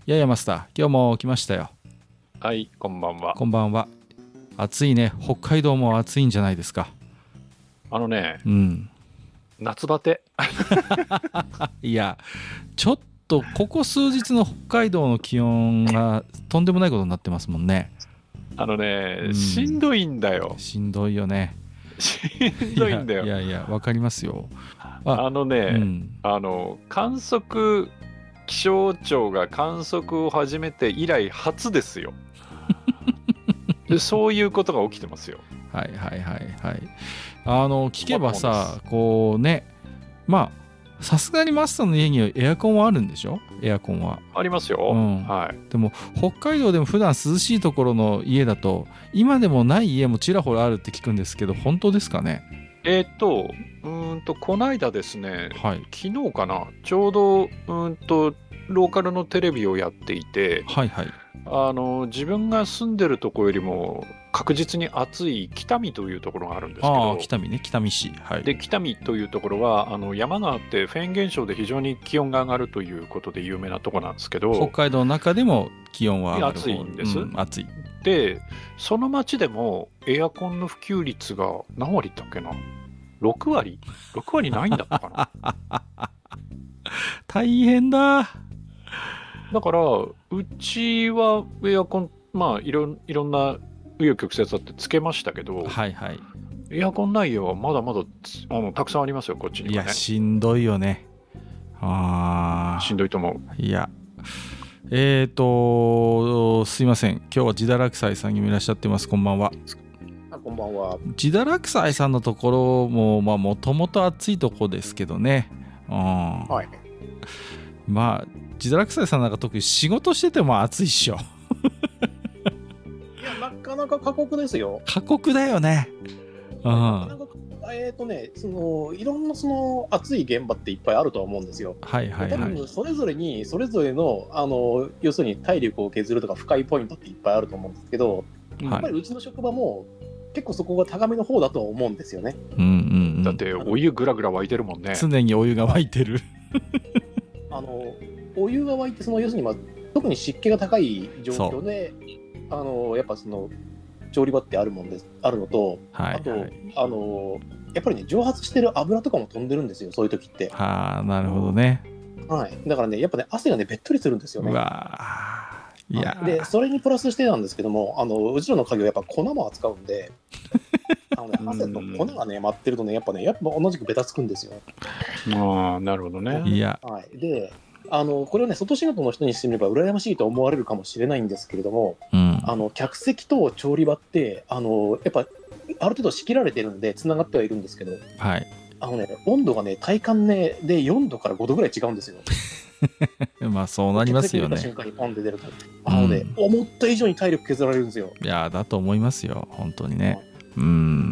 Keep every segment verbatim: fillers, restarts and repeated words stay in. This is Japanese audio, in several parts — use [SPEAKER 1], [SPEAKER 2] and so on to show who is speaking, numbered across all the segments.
[SPEAKER 1] いやいやマスター、今日も来ましたよ。
[SPEAKER 2] はい、こんばんは。
[SPEAKER 1] こんばんは。暑いね。北海道も暑いんじゃないですか。
[SPEAKER 2] あのね、
[SPEAKER 1] うん。
[SPEAKER 2] 夏バテ。
[SPEAKER 1] いや、ちょっとここ数日の北海道の気温がとんでもないことになってますもんね。
[SPEAKER 2] あのね、
[SPEAKER 1] うん
[SPEAKER 2] しんどいんだよ。
[SPEAKER 1] しんどいよね。
[SPEAKER 2] しんどいんだよ。
[SPEAKER 1] いやいやいや、わかりますよ。
[SPEAKER 2] あ、あのね、
[SPEAKER 1] うん、
[SPEAKER 2] あの観測気象庁が観測を始めて以来初ですよ。でそういうことが起きてますよ。
[SPEAKER 1] はいはいはいはい。あの聞けばさ、こうね、まあさすがにマスターの家にはエアコンはあるんでしょ？エアコンは
[SPEAKER 2] ありますよ、
[SPEAKER 1] うん、
[SPEAKER 2] はい。
[SPEAKER 1] でも北海道でも普段涼しいところの家だと今でもない家もちらほらあるって聞くんですけど、本当ですかね？
[SPEAKER 2] えっとうーんとこないだですね、
[SPEAKER 1] はい、
[SPEAKER 2] 昨日かな、ちょうどうーんとローカルのテレビをやっていて、
[SPEAKER 1] はいはい、
[SPEAKER 2] あの自分が住んでるところよりも確実に暑い北見というところがあるんですけど、
[SPEAKER 1] ああ北見ね、北見市、はい、
[SPEAKER 2] で北見というところはあの山があってフェーン現象で非常に気温が上がるということで有名なところなんですけど、
[SPEAKER 1] 北海道の中でも気温は上がる方、
[SPEAKER 2] 暑いんです、
[SPEAKER 1] うん、暑い。
[SPEAKER 2] でその町でもエアコンの普及率が何割だっけな、ろくわりろくわりないんだったかな
[SPEAKER 1] 大変だ。
[SPEAKER 2] だからうちはエアコン、まあいろいろんな紆余曲折あってつけましたけど、
[SPEAKER 1] はいはい、
[SPEAKER 2] エアコンない家はまだまだあのたくさんありますよ、こっちにはね。
[SPEAKER 1] いやしんどいよね。あ
[SPEAKER 2] しんどいと思う。
[SPEAKER 1] いやえーとすいません、今日は自堕落斎さんにもいらっしゃってます。こんばんは。
[SPEAKER 3] あ、こんばんは。
[SPEAKER 1] 自堕落斎さんのところもまあもともと暑いとこですけどね、うん、
[SPEAKER 3] はい。
[SPEAKER 1] まあ自堕落斎さんなんか特に仕事してても暑いっしょ。
[SPEAKER 3] いや、なかなか過酷ですよ。
[SPEAKER 1] 過酷だよね。うん、
[SPEAKER 3] なかなかえっ、とね、そのいろんなその暑い現場っていっぱいあるとは思うんですよ。
[SPEAKER 1] はいはい
[SPEAKER 3] 多
[SPEAKER 1] はい。
[SPEAKER 3] 分それぞれにそれぞれのあの要するに体力を削るとか深いポイントっていっぱいあると思うんですけど、
[SPEAKER 2] うん
[SPEAKER 3] やっぱりうちの職場も結構そこが高めの方だとは思うんですよね。
[SPEAKER 1] うんうんうん、
[SPEAKER 2] だってお湯ぐらぐら沸いてるもんね。
[SPEAKER 1] 常にお湯が沸いてる。
[SPEAKER 3] あのお湯が沸いて、その要するに、まあ、特に湿気が高い状況で、あのやっぱその調理場ってあるもんですあるのと、
[SPEAKER 1] はい
[SPEAKER 3] あと、
[SPEAKER 1] はい、
[SPEAKER 3] あのやっぱりね、蒸発してる油とかも飛んでるんですよ、そういう時って。
[SPEAKER 1] はあ、なるほどね。
[SPEAKER 3] はい、だからね、やっぱね、汗がねべっとりするんですよね。
[SPEAKER 1] うわー、いやー、
[SPEAKER 3] でそれにプラスしてなんですけども、あのうちらの家業やっぱ粉も扱うんで、あの、ね、汗と粉がね舞ってるとね、やっぱね、やっぱ同じくベタつくんですよ。
[SPEAKER 2] ああ、なるほどね。
[SPEAKER 1] いや、
[SPEAKER 3] はい、であのこれをね、外仕事の人にしてみれば羨ましいと思われるかもしれないんですけれども、
[SPEAKER 1] うん、
[SPEAKER 3] あの客席と調理場ってあのやっぱある程度仕切られてるんでつながってはいるんですけど、
[SPEAKER 1] はい、
[SPEAKER 3] あのね、温度がね、体感ねでよんどからごどぐらい違うんですよ。
[SPEAKER 1] まあそうなりますよね。
[SPEAKER 3] 客席に出た瞬間にポンって出ると、あのね、うん、思った以上に体力削られるんですよ。
[SPEAKER 1] いやだと思いますよ、本当にね。はい、うん、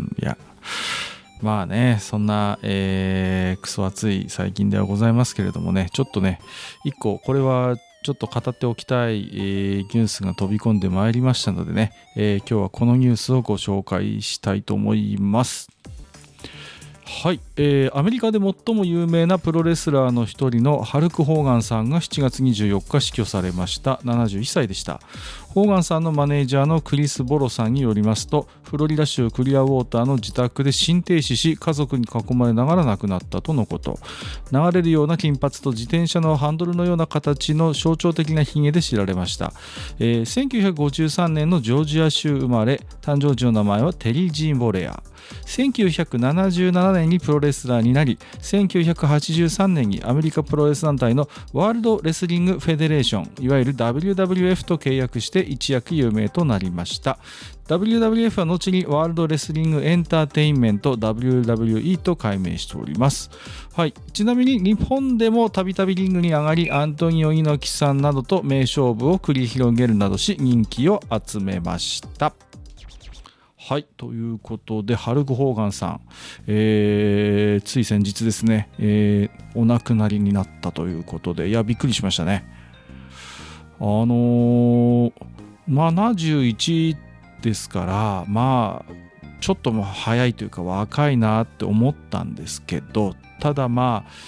[SPEAKER 1] いやまあね、そんな、えー、クソ暑い最近ではございますけれどもね、ちょっとね、一個これはちょっと語っておきたい、えー、ニュースが飛び込んでまいりましたのでね、えー、今日はこのニュースをご紹介したいと思います。はい、えー、アメリカで最も有名なプロレスラーの一人のハルク・ホーガンさんがしちがつにじゅうよっか死去されました。ななじゅういっさいでした。ホーガンさんのマネージャーのクリス・ボロさんによりますと、フロリダ州クリアウォーターの自宅で心停止し、家族に囲まれながら亡くなったとのこと。流れるような金髪と自転車のハンドルのような形の象徴的なひげで知られました。えー、せんきゅうひゃくごじゅうさんねんのジョージア州生まれ、誕生時の名前はテリー・ジーン・ボレア。せんきゅうひゃくななじゅうななねんにプロレスラーになり、せんきゅうひゃくはちじゅうさんねんにアメリカプロレス団体のワールドレスリングフェデレーション、いわゆる ダブリューダブリューエフ と契約して一躍有名となりました。 ダブリューダブリューエフ は後にワールドレスリングエンターテインメント ダブリューダブリューイー と改名しております。はい、ちなみに日本でもたびたびリングに上がり、アントニオ猪木さんなどと名勝負を繰り広げるなどし人気を集めました。はい、ということでハルク・ホーガンさん、えー、つい先日ですね、えー、お亡くなりになったということで、いやびっくりしましたね。あのー、ななじゅういちですから、まあちょっとも早いというか若いなって思ったんですけど、ただまあ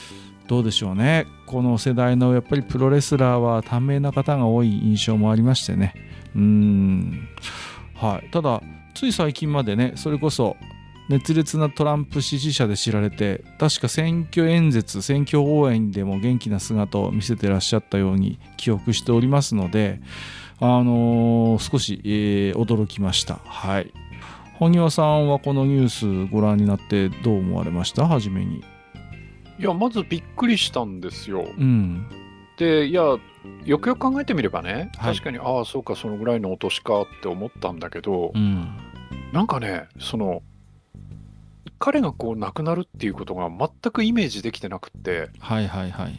[SPEAKER 1] どうでしょうね、この世代のやっぱりプロレスラーは短命な方が多い印象もありましてね。うーん、はい、ただつい最近までね、それこそ熱烈なトランプ支持者で知られて、確か選挙演説、選挙応援でも元気な姿を見せてらっしゃったように記憶しておりますので、あのー、少し、えー、驚きました。はい。萩和さんはこのニュースご覧になってどう思われました？初めに。
[SPEAKER 2] いや、まずびっくりしたんですよ。
[SPEAKER 1] うん。
[SPEAKER 2] で、いや、よくよく考えてみればね、
[SPEAKER 1] はい、
[SPEAKER 2] 確かに、ああ、そうか、そのぐらいのお年かって思ったんだけど、
[SPEAKER 1] うん、
[SPEAKER 2] なんかね、その、彼がこう亡くなるっていうことが全くイメージできてなくって、
[SPEAKER 1] はいはいはい。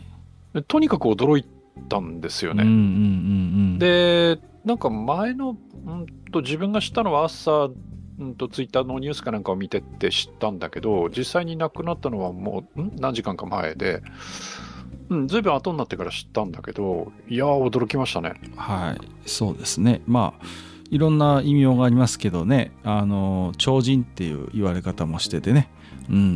[SPEAKER 2] とにかく驚いたんですよね。
[SPEAKER 1] うんうんうんうん、
[SPEAKER 2] で、なんか前の、うんと自分が知ったのは朝、うんとツイッターのニュースかなんかを見てって知ったんだけど、実際に亡くなったのはもうん何時間か前で、うん、ずいぶん後になってから知ったんだけど、いやー驚きましたね。
[SPEAKER 1] はい、そうですね。まあいろんな異名がありますけどね、あの超人っていう言われ方もしててね、うんうんうん、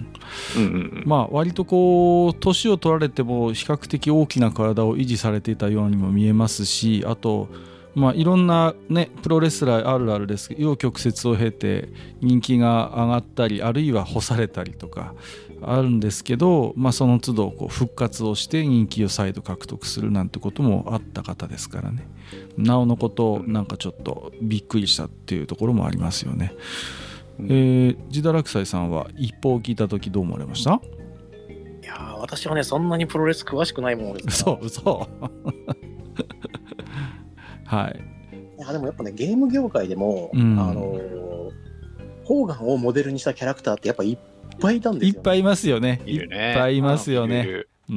[SPEAKER 1] うんうんうん、まあ割とこう年を取られても比較的大きな体を維持されていたようにも見えますし、あとまあいろんなねプロレスラーあるあるですけど、紆余曲折を経て人気が上がったり、あるいは干されたりとかあるんですけど、まあその都度こう復活をして人気を再度獲得するなんてこともあった方ですからね。なおのことなんかちょっとびっくりしたっていうところもありますよね。うん、えー、ジダラクサイさんは一報を聞いたときどう思われました？
[SPEAKER 3] いや私はねそんなにプロレス詳しくないものですから。
[SPEAKER 1] そうそうはい。
[SPEAKER 3] いやでもやっぱねゲーム業界でも、うん、あのホーガンをモデルにしたキャラクターってやっぱいっぱいいたんですよ、ね、
[SPEAKER 1] いっぱいいますよね。
[SPEAKER 2] いるね。
[SPEAKER 1] いっぱいいますよね。うん。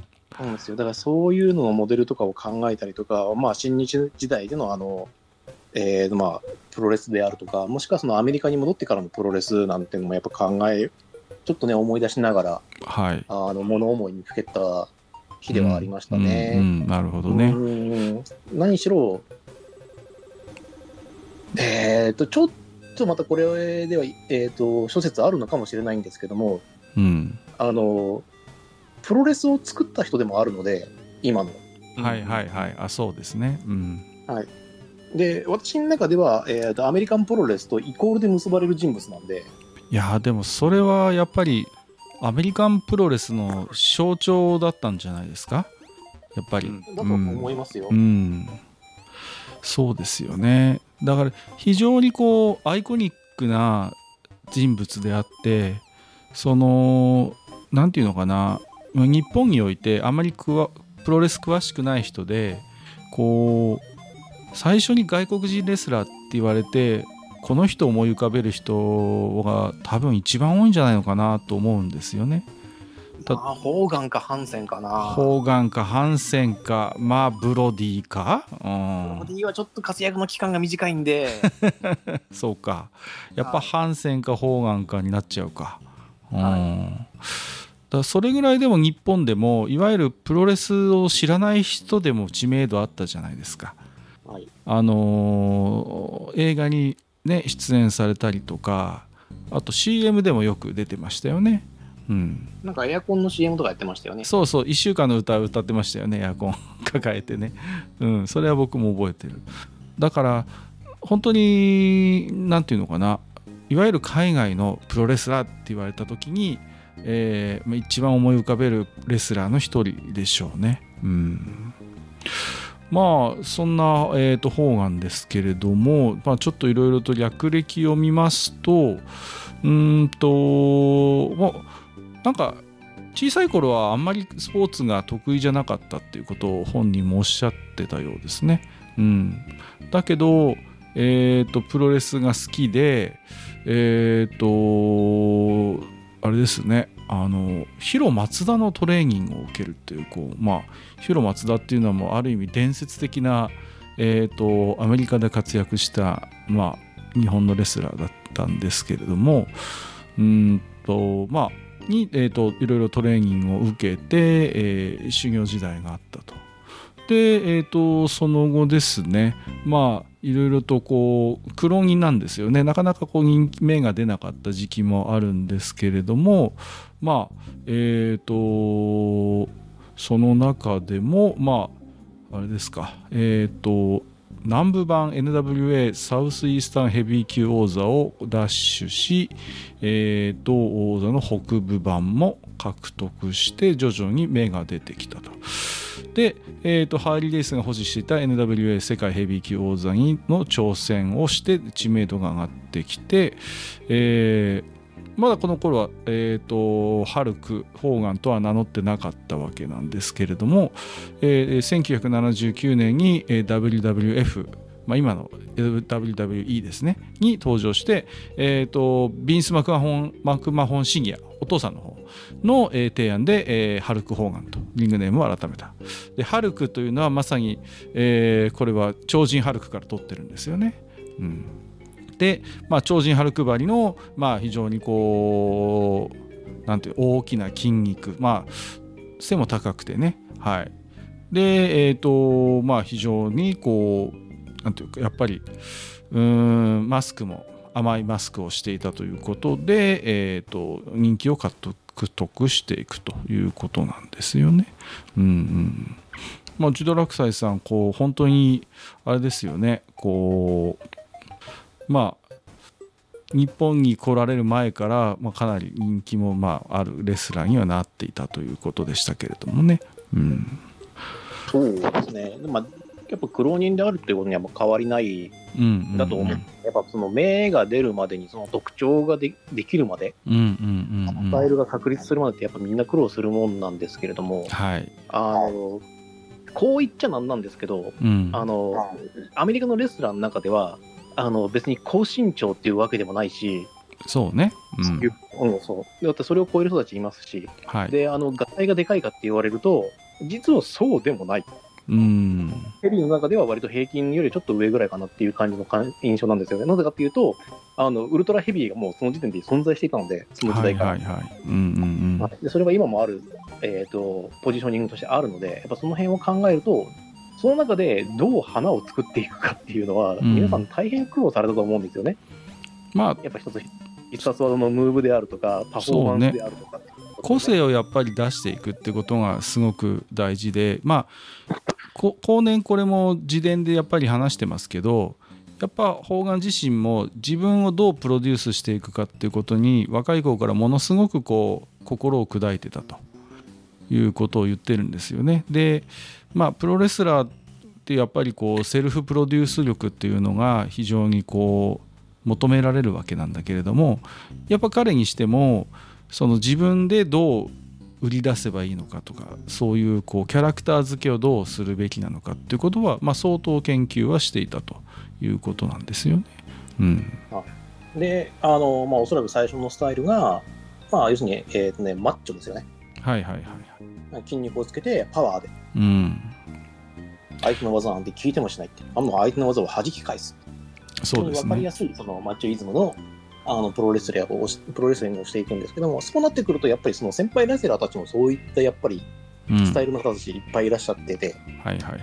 [SPEAKER 3] そうなんですよ。だからそういうののモデルとかを考えたりとか、まあ新日時代でのあの、えー、まあプロレスであるとか、もしくはそのアメリカに戻ってからのプロレスなんていうのもやっぱ考え、ちょっとね思い出しながら、はい、あの物思いにふけた日ではありましたね。
[SPEAKER 1] うんうんうん、なるほどね。
[SPEAKER 3] うん何しろ、えーとちょっとまたこれでは、えーと諸説あるのかもしれないんですけども、うん、あのプロレスを作った人でもあるので今の、
[SPEAKER 1] はいはいはい、あそうですね、うん、
[SPEAKER 3] はい、で私の中では、えーとアメリカンプロレスとイコールで結ばれる人物なんで、
[SPEAKER 1] いやでもそれはやっぱりアメリカンプロレスの象徴だったんじゃないですか、やっぱり。
[SPEAKER 3] だと思いますよ、
[SPEAKER 1] うんうん、そうですよね。だから非常にこうアイコニックな人物であって、そのなんていうのかな、日本においてあまりプロレス詳しくない人でこう最初に外国人レスラーって言われてこの人を思い浮かべる人が多分一番多いんじゃないのかなと思うんですよね。
[SPEAKER 3] あホーガンかハンセンかな。
[SPEAKER 1] ホーガンかハンセンか、まあブロディか、うん、
[SPEAKER 3] ブロディはちょっと活躍の期間が短いんで
[SPEAKER 1] そうか、やっぱハンセンかホーガンかになっちゃうか、うん、はい、だそれぐらいでも日本でもいわゆるプロレスを知らない人でも知名度あったじゃないですか、はい、あのー、映画に、ね、出演されたりとか、あと シーエム でもよく出てましたよね、うん、
[SPEAKER 3] なんかエアコンの シーエム とかやってましたよね。
[SPEAKER 1] そうそう、いっしゅうかんの歌を歌ってましたよね、エアコン抱えてね、うん、それは僕も覚えてる。だから本当になんていうのかな、いわゆる海外のプロレスラーって言われた時に、えー、一番思い浮かべるレスラーの一人でしょうね、うん、まあそんな、えーと、ホーガンですけれども、まあ、ちょっといろいろと略歴を見ますと、うーんとまあなんか小さい頃はあんまりスポーツが得意じゃなかったっていうことを本人もおっしゃってたようですね、うん、だけど、えーと、プロレスが好きで、えーとあれですね、あのヒロ松田のトレーニングを受けるっていう、こう、まあ、ヒロ松田っていうのはもうある意味伝説的な、えーとアメリカで活躍した、まあ、日本のレスラーだったんですけれども、うんとまあに、えーと、いろいろトレーニングを受けて、えー、修行時代があったと。で、えーと、その後ですね、まあいろいろとこう苦労人なんですよね。なかなかこう人気芽が出なかった時期もあるんですけれども、まあえっとその中でもまああれですか、えっと南部版 エヌダブリューエー サウスイースタンヘビー級王座を奪取し、えー、同王座の北部版も獲得して徐々に芽が出てきたと。で、えー、とハーリー・レイスが保持していた エヌダブリューエー 世界ヘビー級王座にの挑戦をして知名度が上がってきて、えーまだこの頃は、えー、とハルク、ホーガンとは名乗ってなかったわけなんですけれども、えー、せんきゅうひゃくななじゅうきゅうねんに ダブリューダブリューエフ、まあ、今の ダブリューダブリューイー ですねに登場して、えー、とビンス・マクマホン、マクマホンシニア、お父さんの方の、えー、提案で、えー、ハルク・ホーガンとリングネームを改めた。でハルクというのはまさに、えー、これは超人ハルクから取ってるんですよね。うんでまあ、超人ハルクバリの、まあ、非常にこうなんていう大きな筋肉、まあ、背も高くてね、はい、で、えーとまあ、非常にこうなんていうかやっぱりうーんマスクも甘いマスクをしていたということで、えーと人気を獲得していくということなんですよね。うんうんまあ、ジュドラクサイさんこう本当にあれですよね、こうまあ、日本に来られる前から、まあ、かなり人気も、まあ、あるレスラーにはなっていたということでしたけれどもね。うん、
[SPEAKER 3] そうですね。まあ、やっぱ苦労人であるっていうことには変わりないだと思う。うんうんうん、やっぱその芽が出るまでにその特徴が で, できるまで、うんうんうんうん、スタイルが確立するまでってやっぱみんな苦労するもんなんですけれども、はい、あのこう言っちゃなんなんですけど、うん、あのアメリカのレスラーの中ではあの別に高身長っていうわけでもないし、
[SPEAKER 1] そうね、
[SPEAKER 3] うんうん、そうだってそれを超える人たちいますし、はい、であの合体がでかいかって言われると実はそうでもない。うん、ヘビーの中では割と平均よりちょっと上ぐらいかなっていう感じの印象なんですよね。なぜかっていうとあのウルトラヘビーがもうその時点で存在していたので、その時代から、はいはいはい、うんうんうん、でそれが今もある、えーと、ポジショニングとしてあるので、やっぱその辺を考えるとその中でどう花を作っていくかっていうのは、うん、皆さん大変苦労されたと思うんですよね。まあ、やっぱ一つ必殺技のムーブであるとかパフォーマンスであるとか、ね、
[SPEAKER 1] 個性をやっぱり出していくってことがすごく大事で、まあ後年これも自伝でやっぱり話してますけど、やっぱホーガン自身も自分をどうプロデュースしていくかっていうことに若い頃からものすごくこう心を砕いてたということを言ってるんですよね。でまあ、プロレスラーってやっぱりこうセルフプロデュース力っていうのが非常にこう求められるわけなんだけれども、やっぱ彼にしてもその自分でどう売り出せばいいのかとか、そういうこうキャラクター付けをどうするべきなのかっていうことは、まあ、相当研究はしていたということなんですよね。うん、
[SPEAKER 3] であの、まあ、おそらく最初のスタイルが、まあ、要するに、えーとね、マッチョですよね。
[SPEAKER 1] はいはいはい。
[SPEAKER 3] 筋肉をつけてパワーで、
[SPEAKER 1] うん、
[SPEAKER 3] 相手の技なんて聞いてもしないって、あの相手の技を弾き返す。
[SPEAKER 1] そうですね。
[SPEAKER 3] 分かりやすいそのマッチョイズムの、あのプロレスラーをプロレスリングをしていくんですけども、そうなってくるとやっぱりその先輩レスラーたちもそういったやっぱりスタイルの方たちいっぱいいらっしゃってて、
[SPEAKER 1] うん、はいはいはい。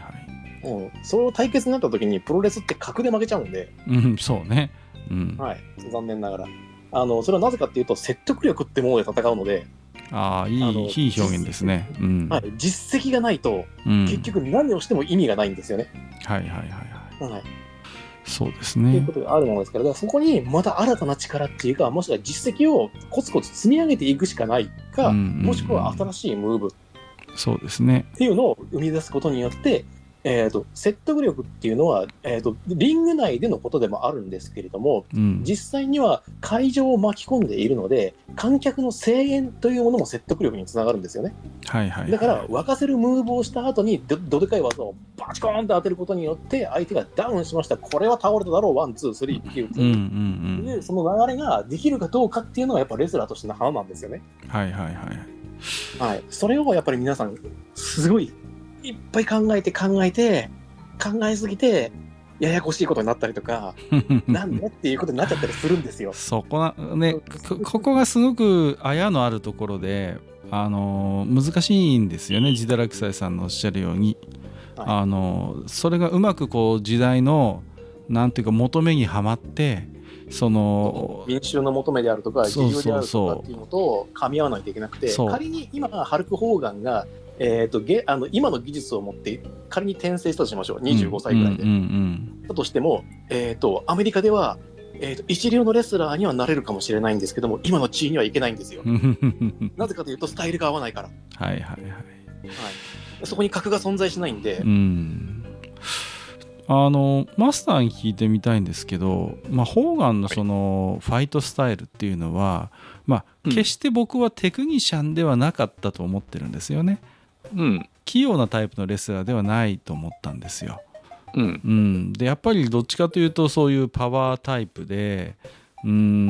[SPEAKER 3] うん、その対決になった時にプロレスって格で負けちゃうんで、
[SPEAKER 1] うん、そうね。うん、
[SPEAKER 3] はい、残念ながら。あのそれはなぜかっていうと説得力ってもので戦うので。
[SPEAKER 1] ああ、いい、いい表現ですね。うん、
[SPEAKER 3] はい、実績がないと、うん、結局何をしても意味がないんですよね。
[SPEAKER 1] はいはいはいはい。
[SPEAKER 3] はい、
[SPEAKER 1] そうですね。
[SPEAKER 3] ということがあるものですから、だからそこにまた新たな力っていうか、もしくは実績をコツコツ積み上げていくしかないか、うんうんうん、もしくは新しいムーブ、
[SPEAKER 1] そうですね。
[SPEAKER 3] っていうのを生み出すことによって、えーと、説得力っていうのは、えーと、リング内でのことでもあるんですけれども、うん、実際には会場を巻き込んでいるので観客の声援というものも説得力につながるんですよね。
[SPEAKER 1] はいはいはい、
[SPEAKER 3] だから沸かせるムーブをした後に ど, どでかい技をバチコーンと当てることによって相手がダウンしました、これは倒れただろう、ワンツースリーっていう、うんうんうん、でその流れができるかどうかっていうのがやっぱレスラーとしての花なんですよね。
[SPEAKER 1] はいはいはい、
[SPEAKER 3] はい、それをやっぱり皆さんすごいいっぱい考えて考えて考えすぎてややこしいことになったりとかなんでっていうことになっちゃったりするんですよ。
[SPEAKER 1] そこな、ね、こ, ここがすごくあやのあるところで、あの難しいんですよね。ジダラクサイさんのおっしゃるように、はい、あのそれがうまくこう時代のなんていうか求めにはまってその
[SPEAKER 3] 民衆の求めであるとか自由であるとかっていうのと噛み合わないといけなくて、仮に今ハルク・ホーガンが、えー、とゲあの今の技術を持って仮に転生したとしましょう、にじゅうごさいぐらいで、うんうんうん、だとしても、えー、とアメリカでは、えー、と一流のレスラーにはなれるかもしれないんですけども今の地位にはいけないんですよなぜかというとスタイルが合わないから、
[SPEAKER 1] はいはいはい、はい、
[SPEAKER 3] そこに格が存在しないんで、
[SPEAKER 1] うん、あのマスターに聞いてみたいんですけど、まあ、ホーガンのそのファイトスタイルっていうのは、まあ、決して僕はテクニシャンではなかったと思ってるんですよね、うん、器用なタイプのレスラーではないと思ったんですよ、うんうん、でやっぱりどっちかというとそういうパワータイプで、うん、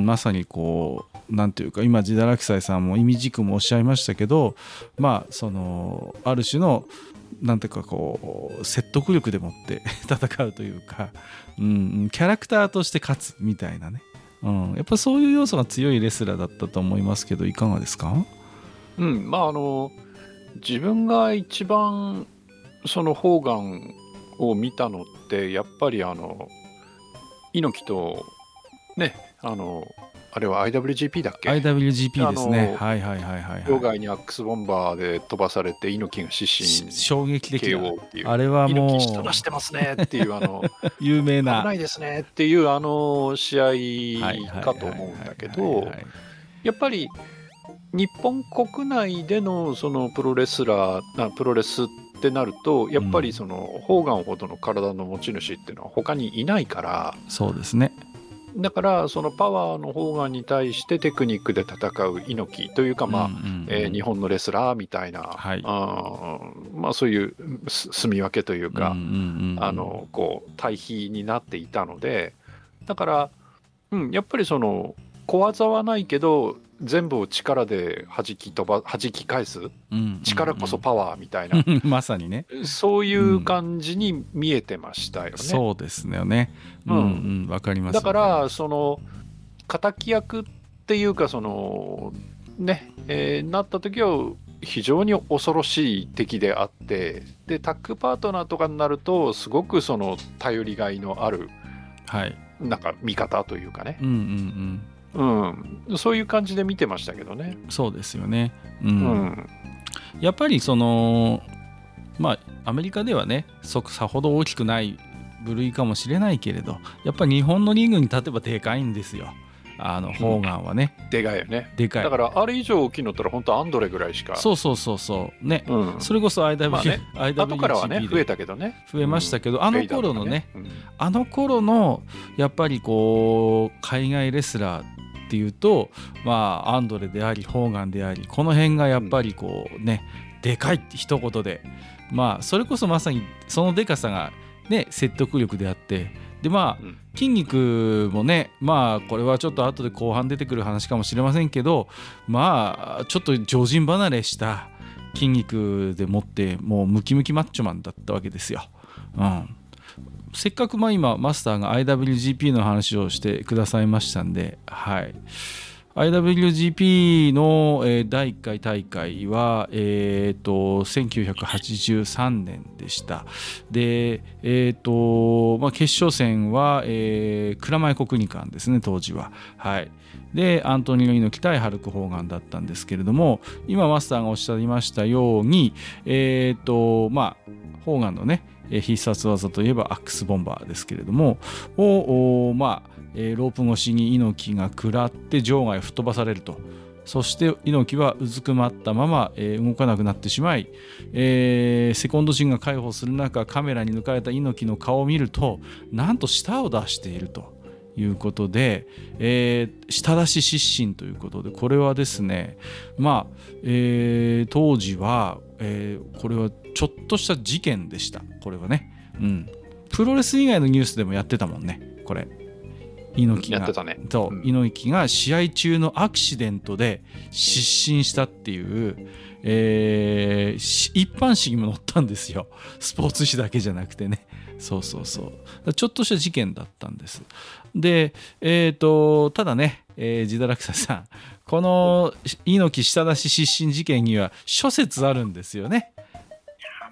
[SPEAKER 1] まさにこうなんていうか今ジダラキサイさんも意味軸もおっしゃいましたけど、まあそのある種のなんていうかこう説得力でもって戦うというか、うん、キャラクターとして勝つみたいなね、うん、やっぱそういう要素が強いレスラーだったと思いますけどいかがですか？
[SPEAKER 2] うん、まああの自分が一番そのホーガンを見たのってやっぱりあの猪木とねあのあれは アイダブリュージーピー だっけ？
[SPEAKER 1] アイダブリュージーピー ですね。はいはいはいはい、はい。
[SPEAKER 2] 場外にアックスボンバーで飛ばされて猪木が失神、
[SPEAKER 1] 衝撃的な
[SPEAKER 2] っていう。
[SPEAKER 1] あれはもう
[SPEAKER 2] 猪木人出してますねっていうあの
[SPEAKER 1] 有名な
[SPEAKER 2] 危ないですねっていうあの試合かと思うんだけど、やっぱり日本国内でのそのプロレスラー、プロレスってなるとやっぱりその、うん、ホーガンほどの体の持ち主っていうのは他にいないから。
[SPEAKER 1] そうですね。
[SPEAKER 2] だからそのパワーのホーガンに対してテクニックで戦う猪木というか、まあうんうんうんえー、日本のレスラーみたいな、はいあまあ、そういう住み分けというか、うんうんうん、あのこう対比になっていたのでだから、うん、やっぱりその小技はないけど全部を力で弾き飛ば弾き返す、うんうんうん、力こそパワーみたいな
[SPEAKER 1] まさにね
[SPEAKER 2] そういう感じに見えてましたよね、うん、
[SPEAKER 1] そうですよねうんうん、わかります、
[SPEAKER 2] だからその敵役っていうかそのね、えー、なった時は非常に恐ろしい敵であってでタッグパートナーとかになるとすごくその頼りがいのある、はい、なんか味方というかね、うんうんうんうん、そういう感じで見てましたけどね。
[SPEAKER 1] そうですよね、うんうん、やっぱりそのまあアメリカではねさほど大きくない部類かもしれないけれどやっぱり日本のリーグに立てばでかいんですよあのホーガンはね、
[SPEAKER 2] うん、でかいよね
[SPEAKER 1] でかい
[SPEAKER 2] だからあれ以上大きいのったら本当アンドレぐらいしか
[SPEAKER 1] そうそうそうそうね、うん、それこそ アイダブリュー、まあね、
[SPEAKER 2] 後からはね増えたけどね
[SPEAKER 1] 増えましたけど、うん、あの頃のね、うん、あの頃のやっぱりこう海外レスラーっていうとまあアンドレでありホーガンでありこの辺がやっぱりこうね、うん、でかいって一言でまあそれこそまさにそのでかさがね説得力であってでまあ、うん、筋肉もねまあこれはちょっと後で後半出てくる話かもしれませんけどまあちょっと常人離れした筋肉でもってもうムキムキマッチョマンだったわけですよ、うん、せっかくまあ今マスターが アイダブリュージーピー の話をしてくださいましたんではい アイダブリュージーピー の、えー、だいいっかい大会は、えー、とせんきゅうひゃくはちじゅうさんねんでしたで、えーとまあ、決勝戦は、えー、蔵前国技館ですね当時は、はい、でアントニオ猪木対ハルク・ホーガンだったんですけれども今マスターがおっしゃいましたように、えーとまあ、ホーガンのね必殺技といえばアックスボンバーですけれどもをまあえー、ロープ越しに猪木が食らって場外を吹っ飛ばされるとそして猪木はうずくまったまま、えー、動かなくなってしまい、えー、セコンド陣が介抱する中カメラに抜かれた猪木の顔を見るとなんと舌を出しているということで、えー、舌出し失神ということでこれはですねまあ、えー、当時は、えー、これはちょっとした事件でしたこれはね、うん、プロレス以外のニュースでもやってたもんねこれ猪木が、
[SPEAKER 2] やってたね、
[SPEAKER 1] そう、うん、猪木が試合中のアクシデントで失神したっていう、えー、一般紙にも載ったんですよスポーツ紙だけじゃなくてねそうそうそうちょっとした事件だったんですで、えーと、ただね、えー、ジダラクサさんこの猪木舌出し失神事件には諸説あるんですよね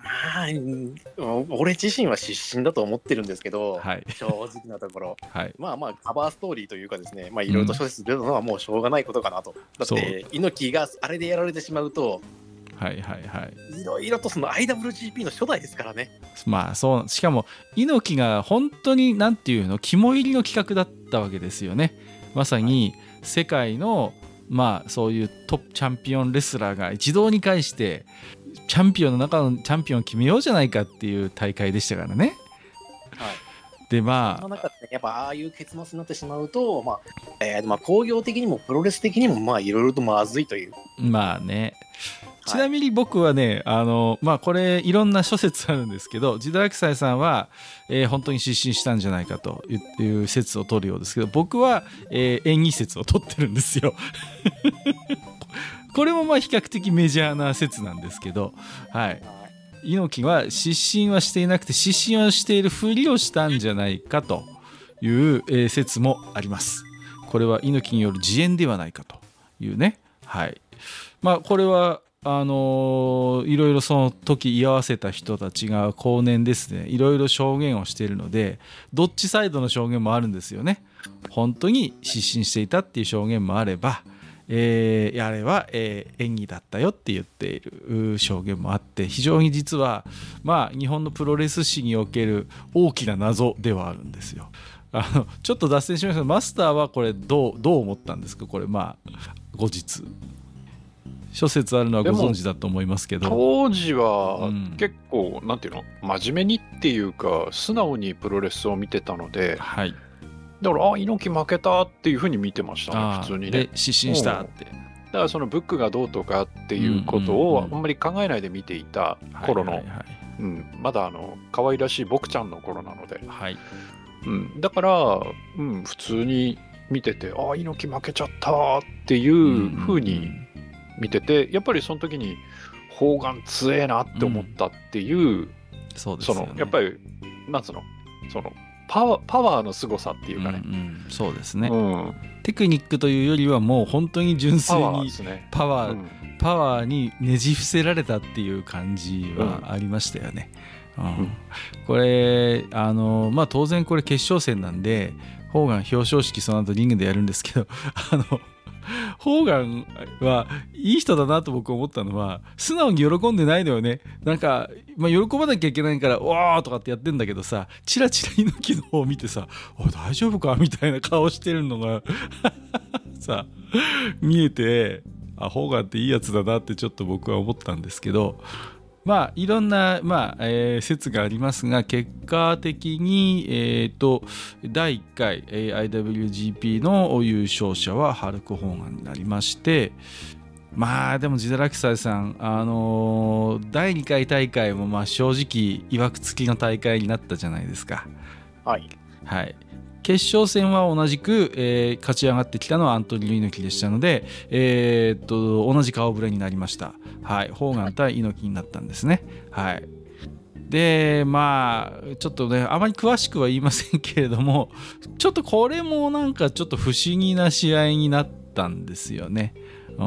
[SPEAKER 3] あー俺自身は失神だと思ってるんですけど、
[SPEAKER 1] はい、
[SPEAKER 3] 正直なところ、
[SPEAKER 1] はい、
[SPEAKER 3] まあまあカバーストーリーというかですね、まあいろいろと諸説出るのはもうしょうがないことかなと、うん、だって猪木があれでやられてしまうと、
[SPEAKER 1] はいはいはい、
[SPEAKER 3] いろいろとその アイダブリュージーピー の初代ですからね。
[SPEAKER 1] まあそうしかも猪木が本当になんていうの肝入りの企画だったわけですよね。まさに世界のまあそういうトップチャンピオンレスラーが一堂に会してチャンピオンの中のチャンピオンを決めようじゃないかっていう大会でしたからね。
[SPEAKER 3] はい。
[SPEAKER 1] でまあ
[SPEAKER 3] その中で、ね、やっぱああいう結末になってしまうと、まあえー、まあ興行的にもプロレス的にもまあいろいろとまずいという。
[SPEAKER 1] まあね。ちなみに僕はね、あのまあこれいろんな諸説あるんですけど、ジダラキサイさんは、えー、本当に失神したんじゃないかという説を取るようですけど、僕は、えー、演技説を取ってるんですよ。これもまあ比較的メジャーな説なんですけど、はい。猪木は失神はしていなくて失神をしているふりをしたんじゃないかという、えー、説もあります。これは猪木による自演ではないかというね。はい。まあこれはあのー、いろいろその時居合わせた人たちが後年ですね、いろいろ証言をしているので、どっちサイドの証言もあるんですよね。本当に失神していたっていう証言もあれば、えー、あれは、えー、演技だったよって言っている証言もあって、非常に実はまあ日本のプロレス史における大きな謎ではあるんですよ。あのちょっと脱線しましたけど、マスターはこれどうどう思ったんですか？これまあ後日諸説あるのはご存知だと思いますけど、
[SPEAKER 2] 当時は結構、うん、なんていうの、真面目にっていうか素直にプロレスを見てたので、
[SPEAKER 1] はい、
[SPEAKER 2] だからあ猪木負けたっていうふうに見てましたね、普通にね。
[SPEAKER 1] で失神したって、
[SPEAKER 2] だからそのブックがどうとかっていうことをあんまり考えないで見ていた頃の、まだあの可愛らしい僕ちゃんの頃なので、
[SPEAKER 1] はい、
[SPEAKER 2] うん、だから、うん、普通に見てて、あ猪木負けちゃったっていうふうに見てて、やっぱりその時に砲丸強えなって思ったっていう、うん、
[SPEAKER 1] そうですよね、
[SPEAKER 2] そのやっぱりなんつうの、そのパワー、パワーの凄さっていうかね、
[SPEAKER 1] うんうん、そうですね、
[SPEAKER 2] うん、
[SPEAKER 1] テクニックというよりはもう本当に純粋にパワー
[SPEAKER 2] ですね、
[SPEAKER 1] パワー、うん、パワーにねじ伏せられたっていう感じはありましたよね、うんうん、これあのまあ当然これ決勝戦なんでホーガン表彰式その後リングでやるんですけど、あのホーガンはいい人だなと僕思ったのは、素直に喜んでないのよね。なんか、まあ、喜ばなきゃいけないからわーとかってやってんだけどさ、チラチラ猪木の方を見てさ、おい大丈夫かみたいな顔してるのがさ見えて、あホーガンっていいやつだなってちょっと僕は思ったんですけど、まあいろんな、まあえー、説がありますが、結果的に、えー、とだいいっかい アイダブリュージーピー の優勝者はハルク・ホーガンになりまして、まあでもジダラキサイさん、あのー、だいにかい大会もまあ正直いわくつきの大会になったじゃないですか。
[SPEAKER 3] はい、
[SPEAKER 1] はい、決勝戦は同じく、えー、勝ち上がってきたのはアントニオ猪木でしたので、えー、っと同じ顔ぶれになりました。はい、ホーガン対猪木になったんですね。はい。でまあちょっとねあまり詳しくは言いませんけれども、ちょっとこれもなんかちょっと不思議な試合になったんですよね。うん。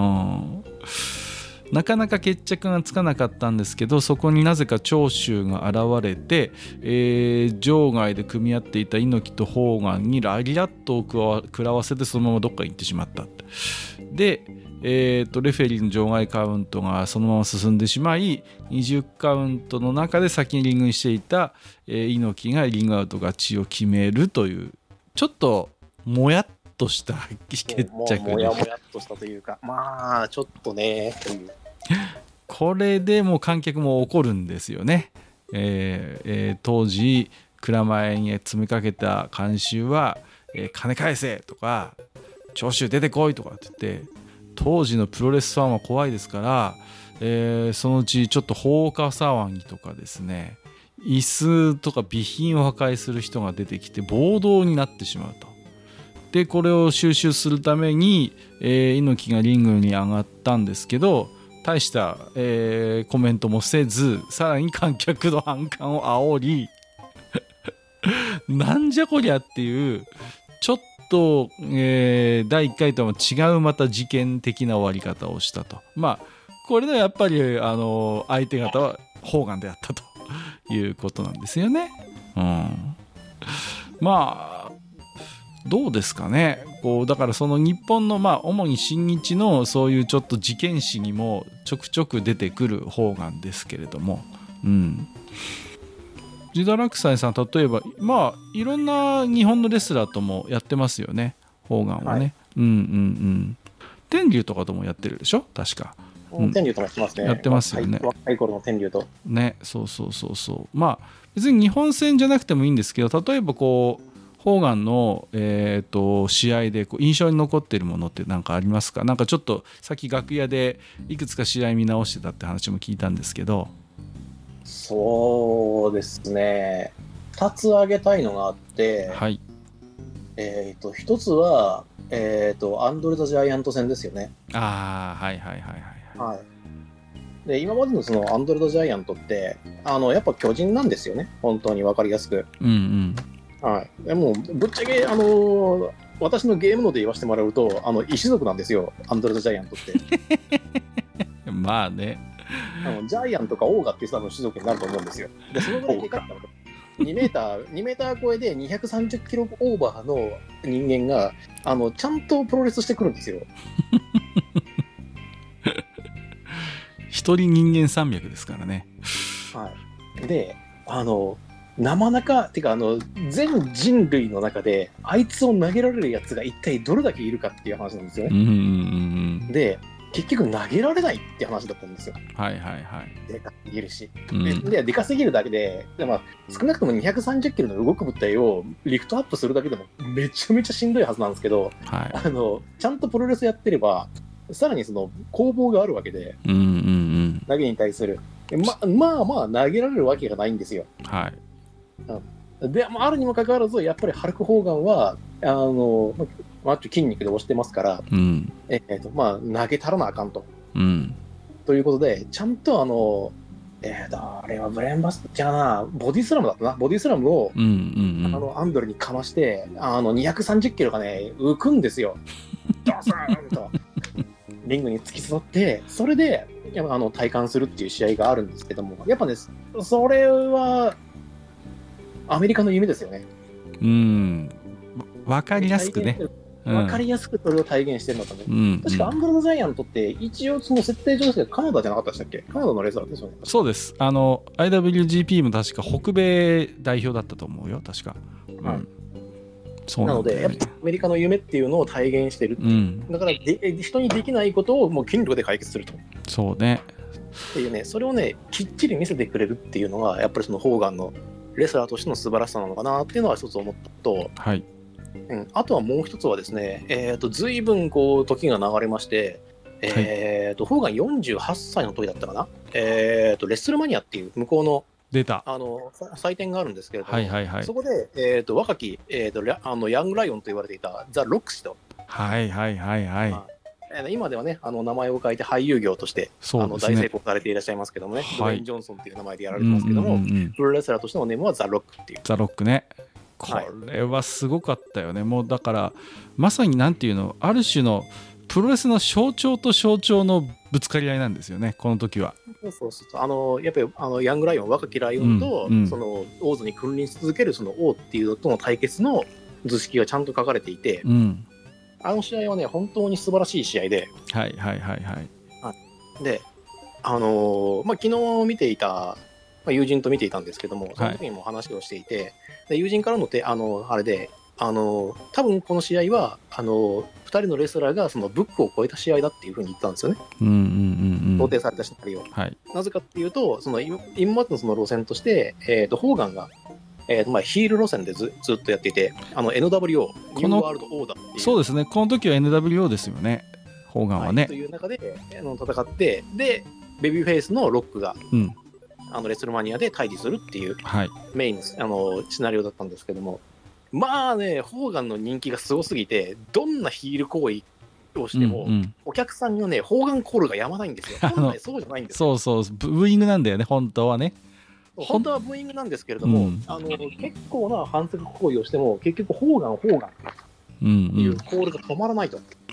[SPEAKER 1] なかなか決着がつかなかったんですけど、そこになぜか長州が現れて、えー、場外で組み合っていた猪木とホーガンにラリアットを食らわせてそのままどっかに行ってしまった。で、えー、とレフェリーの場外カウントがそのまま進んでしまい、にじゅうカウントの中で先にリングにしていた、えー、猪木がリングアウト勝ちを決めるという、ちょっともやっとした決着で、
[SPEAKER 3] もやもやっとしたというか、まあちょっとねという
[SPEAKER 1] これでもう観客も怒るんですよね。えーえー、当時蔵前に詰めかけた観衆は、えー、金返せとか長州出てこいとかって言って、当時のプロレスファンは怖いですから、えー、そのうちちょっと放火騒ぎとかですね、椅子とか備品を破壊する人が出てきて暴動になってしまうと。でこれを収拾するために、えー、猪木がリングに上がったんですけど、大した、えー、コメントもせず、さらに観客の反感を煽りなんじゃこりゃっていうちょっと、えー、だいいっかいとは違うまた事件的な終わり方をしたと。まあこれでやっぱりあの相手方はホーガンであったということなんですよね。うん、まあどうですかね。こうだからその日本のまあ主に新日のそういうちょっと事件史にもちょくちょく出てくるホーガンですけれども、うん、ジダラクサイさん例えばまあいろんな日本のレスラーともやってますよね、ホーガンはね、はい、うんうんうん。天竜とかともやってるでしょ確か。
[SPEAKER 3] うん、天竜ともやってますね。
[SPEAKER 1] やってますよね。
[SPEAKER 3] 若い頃の天竜と
[SPEAKER 1] ね、そうそうそうそう。まあ別に日本戦じゃなくてもいいんですけど、例えばこうホーガンの、えー、と試合でこう印象に残っているものって何かありますか？なんかちょっとさっき楽屋でいくつか試合見直してたって話も聞いたんですけど。
[SPEAKER 3] そうですね、ふたつ挙げたいのがあって、
[SPEAKER 1] はい、
[SPEAKER 3] えー、とひとつは、えー、とアンドレ・ザ・ジャイアント戦ですよね。
[SPEAKER 1] ああはいはいはいはい、
[SPEAKER 3] はい、で今までのそのアンドレ・ザ・ジャイアントってあのやっぱ巨人なんですよね、本当に分かりやすく。
[SPEAKER 1] うん
[SPEAKER 3] うん、はい、でもぶっちゃけあの私のゲームので言わせてもらうとあの異種族なんですよ、アンドレ・ザ・ジャイアントって
[SPEAKER 1] まあね、
[SPEAKER 3] あのジャイアントかオーガっていう種族になると思うんですよ。でそのぐらいでかったのにメーターにメーター超えでにひゃくさんじゅっキロオーバーの人間があのちゃんとプロレスしてくるんですよ
[SPEAKER 1] 一人人間山脈ですからね。
[SPEAKER 3] はい、であの生中っていうかあの全人類の中であいつを投げられるやつが一体どれだけいるかっていう話なんですよね。
[SPEAKER 1] うんうんうん、
[SPEAKER 3] で結局投げられないって話だったんですよ。
[SPEAKER 1] はいはいはい。
[SPEAKER 3] でかすぎるし、
[SPEAKER 1] うん、
[SPEAKER 3] で, ででかすぎるだけで、で、まあ、少なくともにひゃくさんじゅっキロの動く物体をリフトアップするだけでもめちゃめちゃしんどいはずなんですけど、
[SPEAKER 1] はい、
[SPEAKER 3] あのちゃんとプロレスやってればさらにその攻防があるわけで、
[SPEAKER 1] うんうんうん、
[SPEAKER 3] 投げに対するままあまあ投げられるわけがないんですよ。
[SPEAKER 1] はい。
[SPEAKER 3] であるにもかかわらずやっぱりハルク・ホーガンはあのマッチョ筋肉で押してますから、
[SPEAKER 1] うん
[SPEAKER 3] えーとまあ、投げたらなあかんと、
[SPEAKER 1] うん、
[SPEAKER 3] ということでちゃんとあの、えーとあれはブレーンバスじゃあなボディスラムだったなボディスラムを、
[SPEAKER 1] うんうんうん、
[SPEAKER 3] あのアンドレにかましてあのにひゃくさんじゅっキロがね浮くんですよドスーンとリングに突き刺さってそれでやっぱあの体感するっていう試合があるんですけども、やっぱねそれはアメリカの夢ですよね。
[SPEAKER 1] うん、分かりやすくね、
[SPEAKER 3] 分かりやすくそれを体現してるのかね、うん、確かアンドレ・ザ・ジャイアントって一応その設定上ですけどカナダじゃなかったでしたっけ？カナダのレスラーですよね。
[SPEAKER 1] そうです。あの アイダブリュージーピー も確か北米代表だったと思うよ確か、
[SPEAKER 3] はい、うん、
[SPEAKER 1] そう
[SPEAKER 3] なのでやっぱアメリカの夢っていうのを体現してるっていう、うん、だからで人にできないことをもう筋力で解決すると、
[SPEAKER 1] そうね
[SPEAKER 3] っていうね、それをねきっちり見せてくれるっていうのがやっぱりそのホーガンのレスラーとしての素晴らしさなのかなっていうのは一つ思ったと、
[SPEAKER 1] はい、
[SPEAKER 3] うん、あとはもう一つはですね、えー、と随分こう時が流れまして、えーとはい、ホーガンよんじゅうはっさいの時だったかな、えー、とレッスルマニアっていう向こうの
[SPEAKER 1] 出た
[SPEAKER 3] あの祭典があるんですけれども、
[SPEAKER 1] はいはいはい、
[SPEAKER 3] そこで、えー、と若き、えー、とあのヤングライオンと言われていたザ・ロック氏と、
[SPEAKER 1] はいはいはいはい、まあ
[SPEAKER 3] 今ではねあの名前を変えて俳優業として、ね、あの大成功されていらっしゃいますけどもね、はい、ドウェイン・ジョンソンっていう名前でやられてますけども、うんうんうん、プロレスラーとしてのネームはザ・ロックっていう。
[SPEAKER 1] ザ・ロックね、これはすごかったよね、はい、もうだからまさになんていうのある種のプロレスの象徴と象徴のぶつかり合いなんですよねこの時は。
[SPEAKER 3] そうそうそう、あのやっぱりあのヤングライオン若きライオンと、うんうん、その王座に君臨し続けるその王っていうのとの対決の図式がちゃんと書かれていて、うん、あの試合はね本当に素晴らしい試合で、
[SPEAKER 1] はいはいはいはい。
[SPEAKER 3] で、あのー、まあ昨日見ていた、まあ、友人と見ていたんですけども、その時にも話をしていて、はい、で友人からのてあのあれで、あのー、多分この試合はあのー、ふたりのレスラーがそのブックを超えた試合だっていうふうに言ったんですよね。
[SPEAKER 1] うんうんうんうん、
[SPEAKER 3] 想定されたシナリオ、
[SPEAKER 1] はい、
[SPEAKER 3] なぜかっていうと、その今までのその路線として、えー、とホーガンがえーとまあ、ヒール路線で ず, ずっとやっていて、あの エヌダブリューオー ニューワールドオーダーっていう、
[SPEAKER 1] そうですね、この時は エヌダブリューオー ですよね、ホーガンはね、
[SPEAKER 3] はい、という中であの戦って、でベビーフェイスのロックが、うん、あのレスルマニアで対峙するっていう、はい、メインあのシナリオだったんですけども、まあねホーガンの人気がすごすぎてどんなヒール行為をしても、うんうん、お客さんのねホーガンコールがやまないんですよ。本来そうじゃないんですよ。
[SPEAKER 1] そうそうブーイングなんだよね本当はね。
[SPEAKER 3] 本当はブーイングなんですけれども、うん、あの結構な反則行為をしても結局ホーガンホーガンっていうコールが止まらないと、うん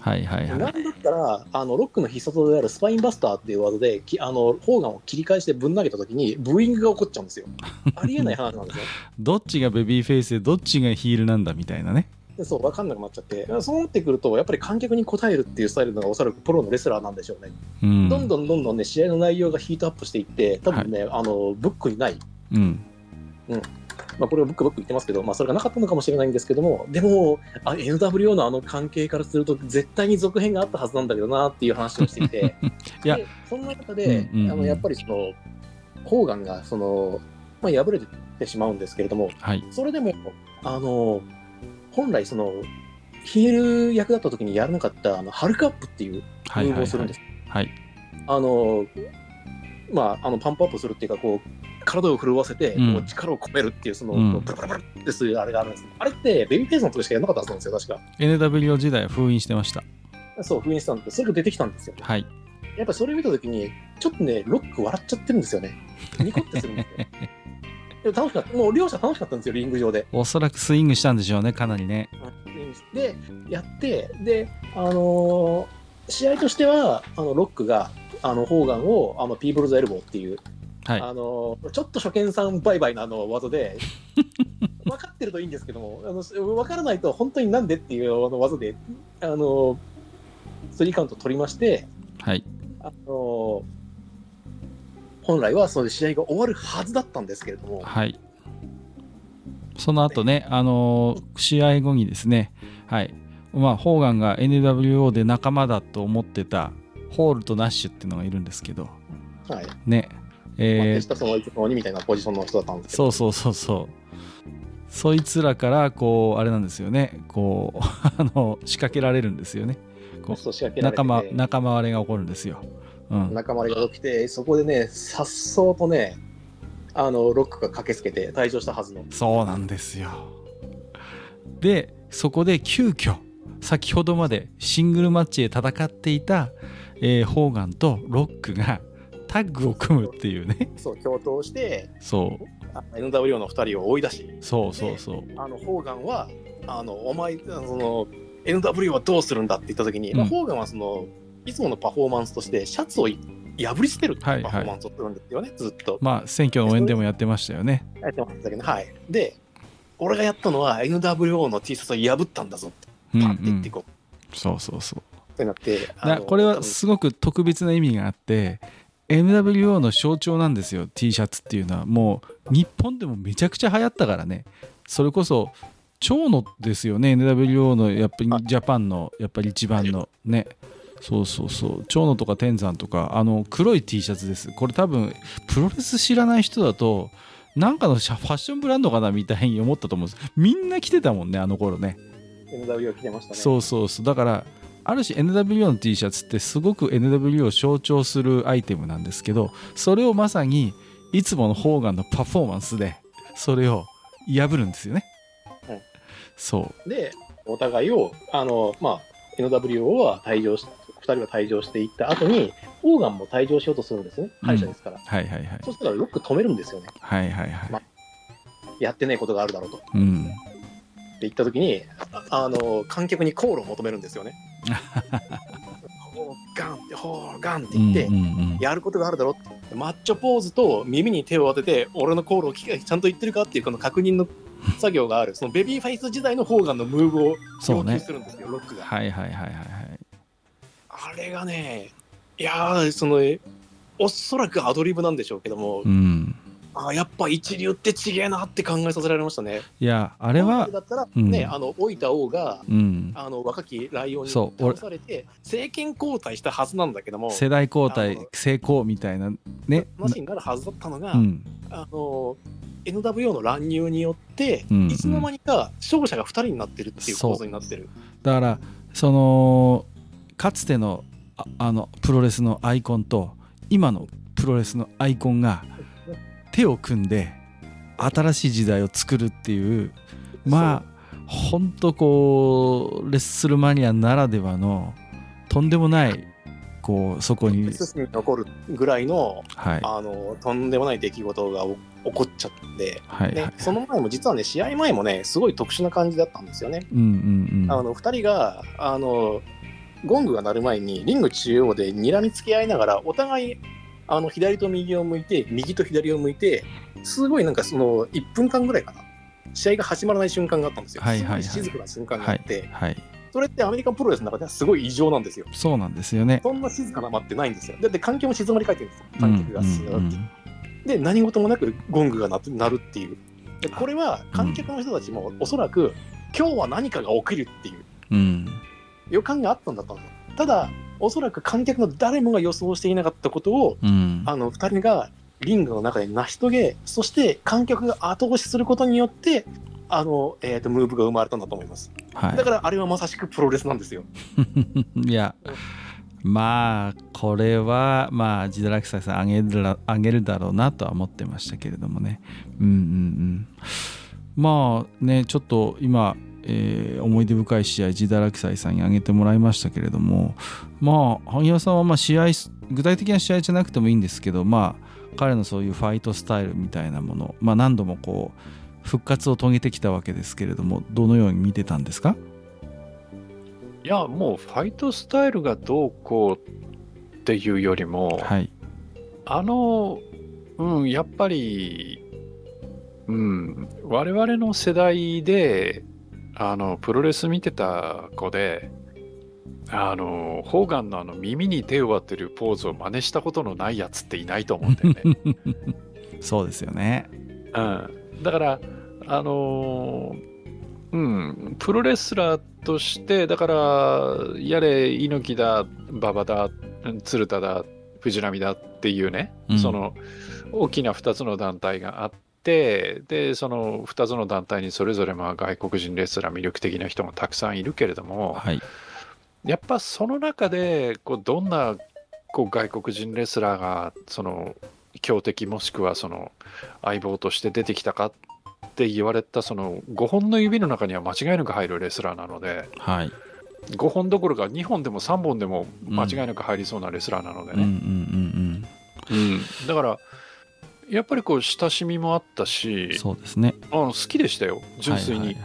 [SPEAKER 1] はいはいはい。
[SPEAKER 3] なんだったら、あのロックの必殺技であるスパインバスターっていう技で、きあのホーガンを切り返してぶん投げたときに、ブーイングが起こっちゃうんですよ。ありえない話なんですよ。
[SPEAKER 1] どっちがベビーフェイスでどっちがヒールなんだみたいなね。
[SPEAKER 3] でそう、分かんなくなっちゃって、そうなってくると、やっぱり観客に応えるっていうスタイルのがおそらくプロのレスラーなんでしょうね。
[SPEAKER 1] うん、
[SPEAKER 3] どんどんどんどんね、試合の内容がヒートアップしていって、多分ね、はい、あのブックにない。
[SPEAKER 1] うん。
[SPEAKER 3] うんまあ、これはブックブック言ってますけど、まあ、それがなかったのかもしれないんですけども、でも、あ エヌダブリューオー のあの関係からすると、絶対に続編があったはずなんだけどなっていう話をしていて、いやでそんな中で、うんうんうん、あのやっぱりその、ホーガンがその、まあ、敗れてしまうんですけれども、はい、それでも、あの本来その、ヒール役だった時にやらなかったあのハルクアップっていうムーブをするんです。
[SPEAKER 1] はいはいはい、
[SPEAKER 3] あのまあ、あのパンプアップするっていうか、こう、体を震わせて、うん、こう力を込めるっていう、その、うん、ブラブラブラってするあれがあるんです。あれって、ベビーフェイスの時しかやらなかったはずなんですよ、確か。
[SPEAKER 1] エヌダブリューオー 時代は封印してました。
[SPEAKER 3] そう、封印したんで、それが出てきたんですよ。
[SPEAKER 1] はい。
[SPEAKER 3] やっぱりそれを見た時に、ちょっとね、ロック笑っちゃってるんですよね。ニコってするんですよ。でも楽しかった。もう両者楽しかったんですよ、リング上で。
[SPEAKER 1] おそらくスイングしたんでしょうね、かなりね。
[SPEAKER 3] で、やって、で、あのー、試合としては、あのロックが、あのホーガンをあのピーブルズエルボーっていう、はい、あのちょっと初見さんバイバイのあの技で分かってるといいんですけども、あの分からないと本当になんでっていうあの技であのスリーカウント取りまして、
[SPEAKER 1] はい、
[SPEAKER 3] あの本来はそういう試合が終わるはずだったんですけれども、
[SPEAKER 1] はい、その後ね、あの試合後にですね、はいまあ、ホーガンが エヌダブリューオー で仲間だと思ってたホールとナッシュっていうのがいるんですけど、
[SPEAKER 3] はい
[SPEAKER 1] ねえ
[SPEAKER 3] ー、そのいつのにみたいなポジションの人だったんですけ
[SPEAKER 1] ど、そうそうそうそうそいつらからこうあれなんですよね、こうあの仕掛けられるんですよね。こう
[SPEAKER 3] そう仕掛けられて
[SPEAKER 1] 仲間仲間割れが起こるんですよ。
[SPEAKER 3] うん、仲間割れが起きて、そこでねさっそうとねあのロックが駆けつけて退場したはずの。
[SPEAKER 1] そうなんですよ。でそこで急遽先ほどまでシングルマッチで戦っていた、えー、ホーガンとロックがタッグを組むっていうね。
[SPEAKER 3] そう共闘して
[SPEAKER 1] そう
[SPEAKER 3] エヌダブリューオー のふたりを追い出し、
[SPEAKER 1] そうそうそう
[SPEAKER 3] あのホーガンはあのお前その エヌダブリューオー はどうするんだって言った時に、うんまあ、ホーガンはそのいつものパフォーマンスとしてシャツを破り捨てるっていうパフォーマンスをするんですよね、はいはい、ずっと。
[SPEAKER 1] まあ選挙の応援でもやってましたよね。
[SPEAKER 3] やってましたけど、はい。で俺がやったのは エヌダブリューオー の T シャツを破ったんだぞってパンって言ってこう、
[SPEAKER 1] うんうん、そうそうそう
[SPEAKER 3] ってなって
[SPEAKER 1] これはすごく特別な意味があって、エヌダブリューオー の象徴なんですよ T シャツっていうのは。もう日本でもめちゃくちゃ流行ったからね。それこそ長野ですよね、 エヌダブリューオー のやっぱりジャパンのやっぱり一番のね、そうそうそう長野とか天山とかあの黒い T シャツです。これ多分プロレス知らない人だとなんかのファッションブランドかなみたいに思ったと思うんです。みんな着てたもんね、あの頃ね。
[SPEAKER 3] エヌダブリューオー 着てましたね。
[SPEAKER 1] そうそうそう、だからある種 エヌダブリューオー の T シャツってすごく エヌダブリューオー を象徴するアイテムなんですけど、それをまさにいつものホーガンのパフォーマンスでそれを破るんですよね、
[SPEAKER 3] うん、
[SPEAKER 1] そう
[SPEAKER 3] でお互いをあの、まあ、エヌダブリューオー は退場しふたりは退場していった後にホーガンも退場しようとするんですね、敗者ですから、
[SPEAKER 1] うん、はいはいはい。
[SPEAKER 3] そしたらロック止めるんですよね。
[SPEAKER 1] はいはいはい、まあ、
[SPEAKER 3] やってないことがあるだろうと、
[SPEAKER 1] うん、って
[SPEAKER 3] 言った時に あ, あの観客にコールを求めるんですよね。ホーガンってホーガンって言って、うんうんうん、やることがあるだろってマッチョポーズと耳に手を当てて俺のコールを聞けちゃんと言ってるかっていうこの確認の作業があるそのベビーフェイス時代のホーガンのムーブを要求するんですよ、ね、ロックが。
[SPEAKER 1] はいはいはいはいはい。
[SPEAKER 3] あれがね、いやーそのおそらくアドリブなんでしょうけども、
[SPEAKER 1] うん、
[SPEAKER 3] あやっぱ一流ってちげえなって考えさせられましたね。
[SPEAKER 1] いやあれは
[SPEAKER 3] だったら、ねうん、あの老いた王が、うん、あの若きライオンに倒されて政権交代したはずなんだけども、
[SPEAKER 1] 世代交代成功みたいなね
[SPEAKER 3] 話になるはずだったのが、うん、あの エヌダブリューオー の乱入によって、うんうん、いつの間にか勝者がふたりになってるっていう構図になってる。
[SPEAKER 1] だからそのかつての あ, あのプロレスのアイコンと今のプロレスのアイコンが手を組んで新しい時代を作るっていうまあほんとこうレッスルマニアならではのとんでもないこうそこに
[SPEAKER 3] 残るぐらいの、
[SPEAKER 1] はい、
[SPEAKER 3] あのとんでもない出来事が起こっちゃって、
[SPEAKER 1] はいはい、
[SPEAKER 3] その前も実はね試合前もねすごい特殊な感じだったんですよね。
[SPEAKER 1] うんうんうん、
[SPEAKER 3] あのふたりがあのゴングが鳴る前にリング中央で睨みつけ合いながらお互いあの左と右を向いて右と左を向いてすごいなんかそのいっぷんかんぐらいかな試合が始まらない瞬間があったんですよ。
[SPEAKER 1] はいはいはい、
[SPEAKER 3] すごい静かな瞬間があって、
[SPEAKER 1] はいはい、
[SPEAKER 3] それってアメリカンプロレスの中ではすごい異常なんですよ。
[SPEAKER 1] そうなんですよね。
[SPEAKER 3] そんな静かな間ってないんですよ。だって観客も静まり返ってるんですよ。観客がスーッと、うんうんうん、で何事もなくゴングが鳴るっていう。でこれは観客の人たちもおそらく、うん、今日は何かが起きるっていう予感があったんだと思う。ただおそらく観客の誰もが予想していなかったことを、うん、あのふたりがリングの中で成し遂げ、そして観客が後押しすることによってあの、えーと、ムーブが生まれたんだと思います、はい、だからあれはまさしくプロレスなんですよ。
[SPEAKER 1] いやまあこれはまあ自堕落斎さんあげるあげるだろうなとは思ってましたけれどもね。うんうんうん。まあねちょっと今、えー、思い出深い試合自堕落斎さんにあげてもらいましたけれども、まあ萩原さんはまあ試合具体的な試合じゃなくてもいいんですけど、まあ彼のそういうファイトスタイルみたいなもの、まあ何度もこう復活を遂げてきたわけですけれども、どのように見てたんですか？
[SPEAKER 2] いやもうファイトスタイルがどうこうっていうよりも、はい、あの、うん、やっぱり、うん、我々の世代であのプロレス見てた子であのホーガンのあの耳に手を当てるポーズを真似したことのないやつっていないと思うんだよね。
[SPEAKER 1] そうですよね、
[SPEAKER 2] うん、だからあのうん、プロレスラーとしてだからやれ猪木だ馬場だ鶴田だ藤波だっていうね、うん、その大きなふたつの団体があってでそのふたつの団体にそれぞれまあ外国人レスラー魅力的な人がたくさんいるけれども、はい、やっぱその中でこうどんなこう外国人レスラーがその強敵もしくはその相棒として出てきたかって言われたそのごほんの指の中には間違いなく入るレスラーなので、はい、ごほんどころかにほんでもさんぼんでも間違いなく入りそうなレスラーなのでね、だからやっぱりこう親しみもあったし、
[SPEAKER 1] そうですね、
[SPEAKER 2] あの好きでしたよ純粋に。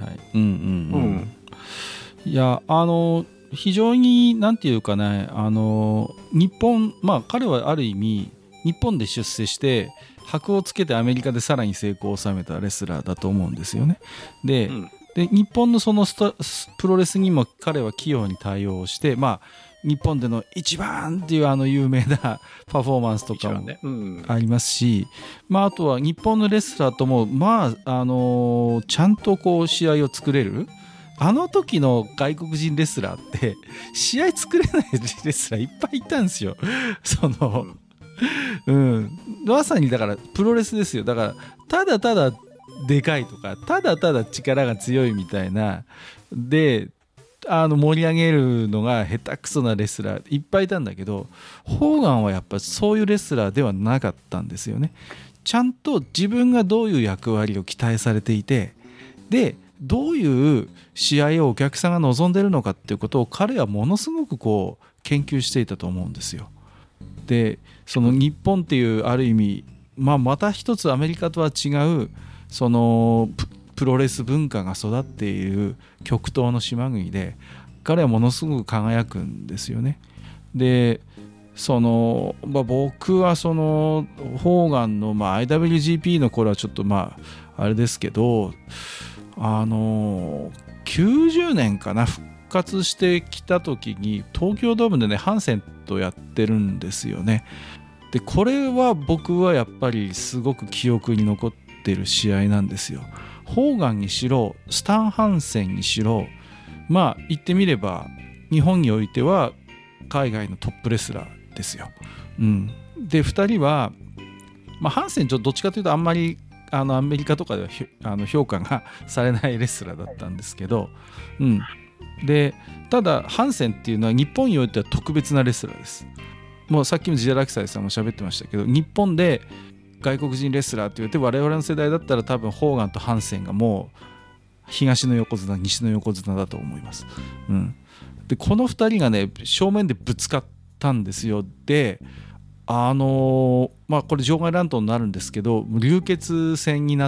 [SPEAKER 1] いやあの非常になんていうかね、あの日本まあ彼はある意味日本で出世して箔をつけてアメリカでさらに成功を収めたレスラーだと思うんですよね。で、うん、で日本のそのスタプロレスにも彼は器用に対応して、まあ日本での一番っていうあの有名なパフォーマンスとかもありますし、ねうん、まああとは日本のレスラーともまああのー、ちゃんとこう試合を作れる。あの時の外国人レスラーって試合作れないレスラーいっぱいいたんですよ。その、うん、まさにだからプロレスですよ。だからただただでかいとかただただ力が強いみたいなであの盛り上げるのが下手くそなレスラーいっぱいいたんだけど、ホーガンはやっぱそういうレスラーではなかったんですよね。ちゃんと自分がどういう役割を期待されていて、でどういう試合をお客さんが望んでるのかっていうことを彼はものすごくこう研究していたと思うんですよ。でその日本っていうある意味、まあ、また一つアメリカとは違うその プ, プロレス文化が育っている極東の島国で彼はものすごく輝くんですよね。でその、まあ、僕はそのホーガンの、まあ、アイダブリュージーピー の頃はちょっとまああれですけど、あのきゅうじゅうねんかな復活してきた時に東京ドームでねハンセンとやってるんですよね。でこれは僕はやっぱりすごく記憶に残ってる試合なんですよ。ホーガンにしろスタン・ハンセンにしろ、まあ言ってみれば日本においては海外のトップレスラーですよ、うん、でふたりは、まあ、ハンセンちょっとどっちかというとあんまりあのアメリカとかではあの評価がされないレスラーだったんですけど、うん、でただハンセンっていうのは日本においては特別なレスラーです。もうさっきもジダラキサイさんも喋ってましたけど、日本で外国人レスラーって言って我々の世代だったら多分ホーガンとハンセンがもう東の横綱西の横綱だと思います、うん、でこのふたりがね正面でぶつかったんですよ。であのー、まあこれ場外乱闘になるんですけど流血戦になって、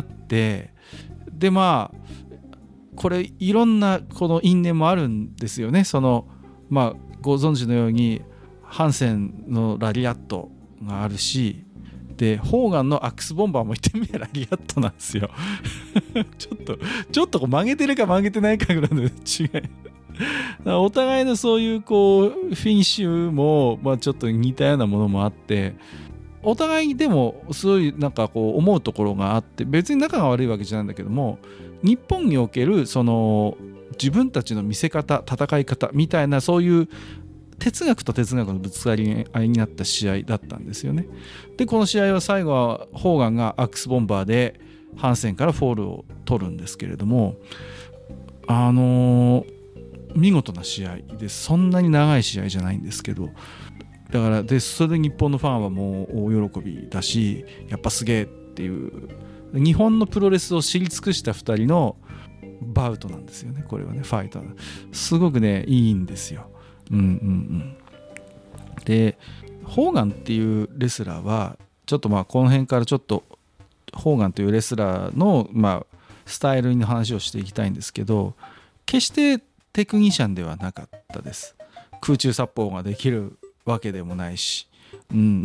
[SPEAKER 1] でまあこれいろんなこの因縁もあるんですよね。そのまあご存知のようにハンセンのラリアットがあるし、でホーガンのアックスボンバーも言ってみたらラリアットなんですよちょっとちょっとこう曲げてるか曲げてないかぐらいの違いお互いのそういうこうフィニッシュも、まあ、ちょっと似たようなものもあって、お互いでもすごいなんかこう思うところがあって、別に仲が悪いわけじゃないんだけども、日本におけるその自分たちの見せ方、戦い方みたいな、そういう哲学と哲学のぶつかり合いになった試合だったんですよね。でこの試合は最後はホーガンがアックスボンバーでハンセンからフォールを取るんですけれども、あのー、見事な試合です。そんなに長い試合じゃないんですけど、だからでそれで日本のファンはもう大喜びだし、やっぱすげえっていう、日本のプロレスを知り尽くしたふたりのバウトなんですよね。これはね、ファイトすごくねいいんですよ。うんうんうん、でホーガンっていうレスラーはちょっとまあこの辺からちょっとホーガンというレスラーのまあスタイルの話をしていきたいんですけど、決してテクニシャンではなかったです。空中殺法ができるわけでもないし、うんうんうん、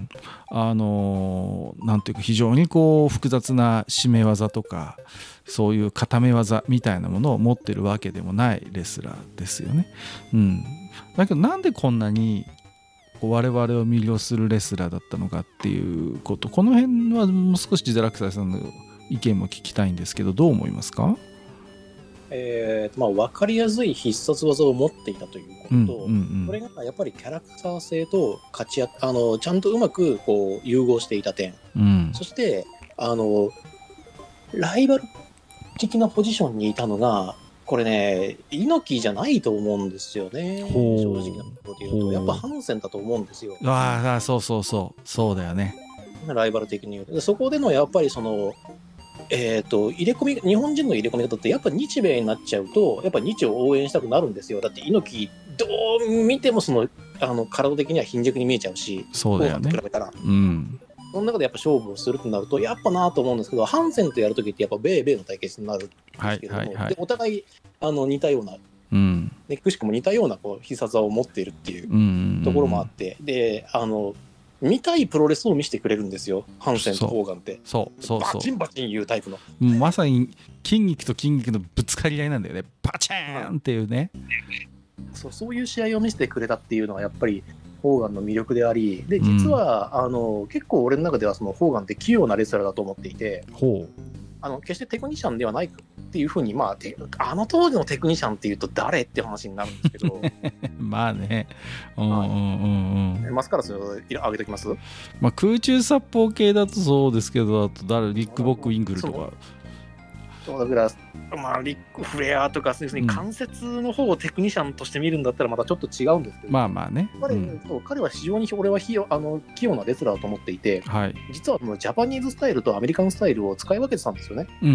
[SPEAKER 1] あのー、なんていうか非常にこう複雑な締め技とかそういう固め技みたいなものを持ってるわけでもないレスラーですよね。うん、だけどなんでこんなに我々を魅了するレスラーだったのかっていうこと、この辺はもう少しジダラクサイさんの意見も聞きたいんですけど、どう思いますか？
[SPEAKER 3] えーまあ、分かりやすい必殺技を持っていたということと、うんうんうん、これがやっぱりキャラクター性と勝ちああのちゃんとうまくこう融合していた点、うん、そしてあのライバル的なポジションにいたのがこれね猪木じゃないと思うんですよね。正直なことで言うとやっぱハンセンだと思うんですよ。
[SPEAKER 1] ああそうそうそうそうだよね。
[SPEAKER 3] ライバル的に言うとでそこでのやっぱりそのえー、と入れ込み日本人の入れ込み方ってやっぱ日米になっちゃうとやっぱ日を応援したくなるんですよ。だって猪木どう見てもそのあの体的には貧弱に見えちゃうし、
[SPEAKER 1] そうだよね、
[SPEAKER 3] 比べたら、
[SPEAKER 1] うん、
[SPEAKER 3] その中でやっぱ勝負をするとなるとやっぱなと思うんですけど、ハンセンとやるときってやっぱ米米の対決になるんですけども、はいはいはい、でお互いあの似たような、うん、ね、くしくも似たようなこう必殺技を持っているっていうところもあって、うんうんうん、であの見たいプロレスを見せてくれるんですよ、ハンセンとホーガンって。
[SPEAKER 1] そうそうそうそう、
[SPEAKER 3] バチンバチン言うタイプの、
[SPEAKER 1] まさに筋肉と筋肉のぶつかり合いなんだよね、バチーンっていうね、
[SPEAKER 3] うん、そうそういう試合を見せてくれたっていうのはやっぱりホーガンの魅力であり、で実は、うん、あの結構俺の中ではそのホーガンって器用なレスラーだと思っていて、ほうあの決してテクニシャンではないっていうふうに、まあ、あの当時のテクニシャンっていうと誰って話になるんですけど
[SPEAKER 1] まあね、うんうんうんうん、
[SPEAKER 3] マスカラス上げておきます、
[SPEAKER 1] まあ、空中殺法系だとそうですけど、あと誰リック・ボック・ウィングルとか、
[SPEAKER 3] そうだから、まあ、リック・フレアとか、要するに関節の方をテクニシャンとして見るんだったらまたちょっと違うんですけど、
[SPEAKER 1] まあまあね、
[SPEAKER 3] 彼、うん、そう彼は非常に俺はひあの器用なレスラーだと思っていて、はい、実はもうジャパニーズスタイルとアメリカンスタイルを使い分けてたんですよね。
[SPEAKER 1] うんうんうん、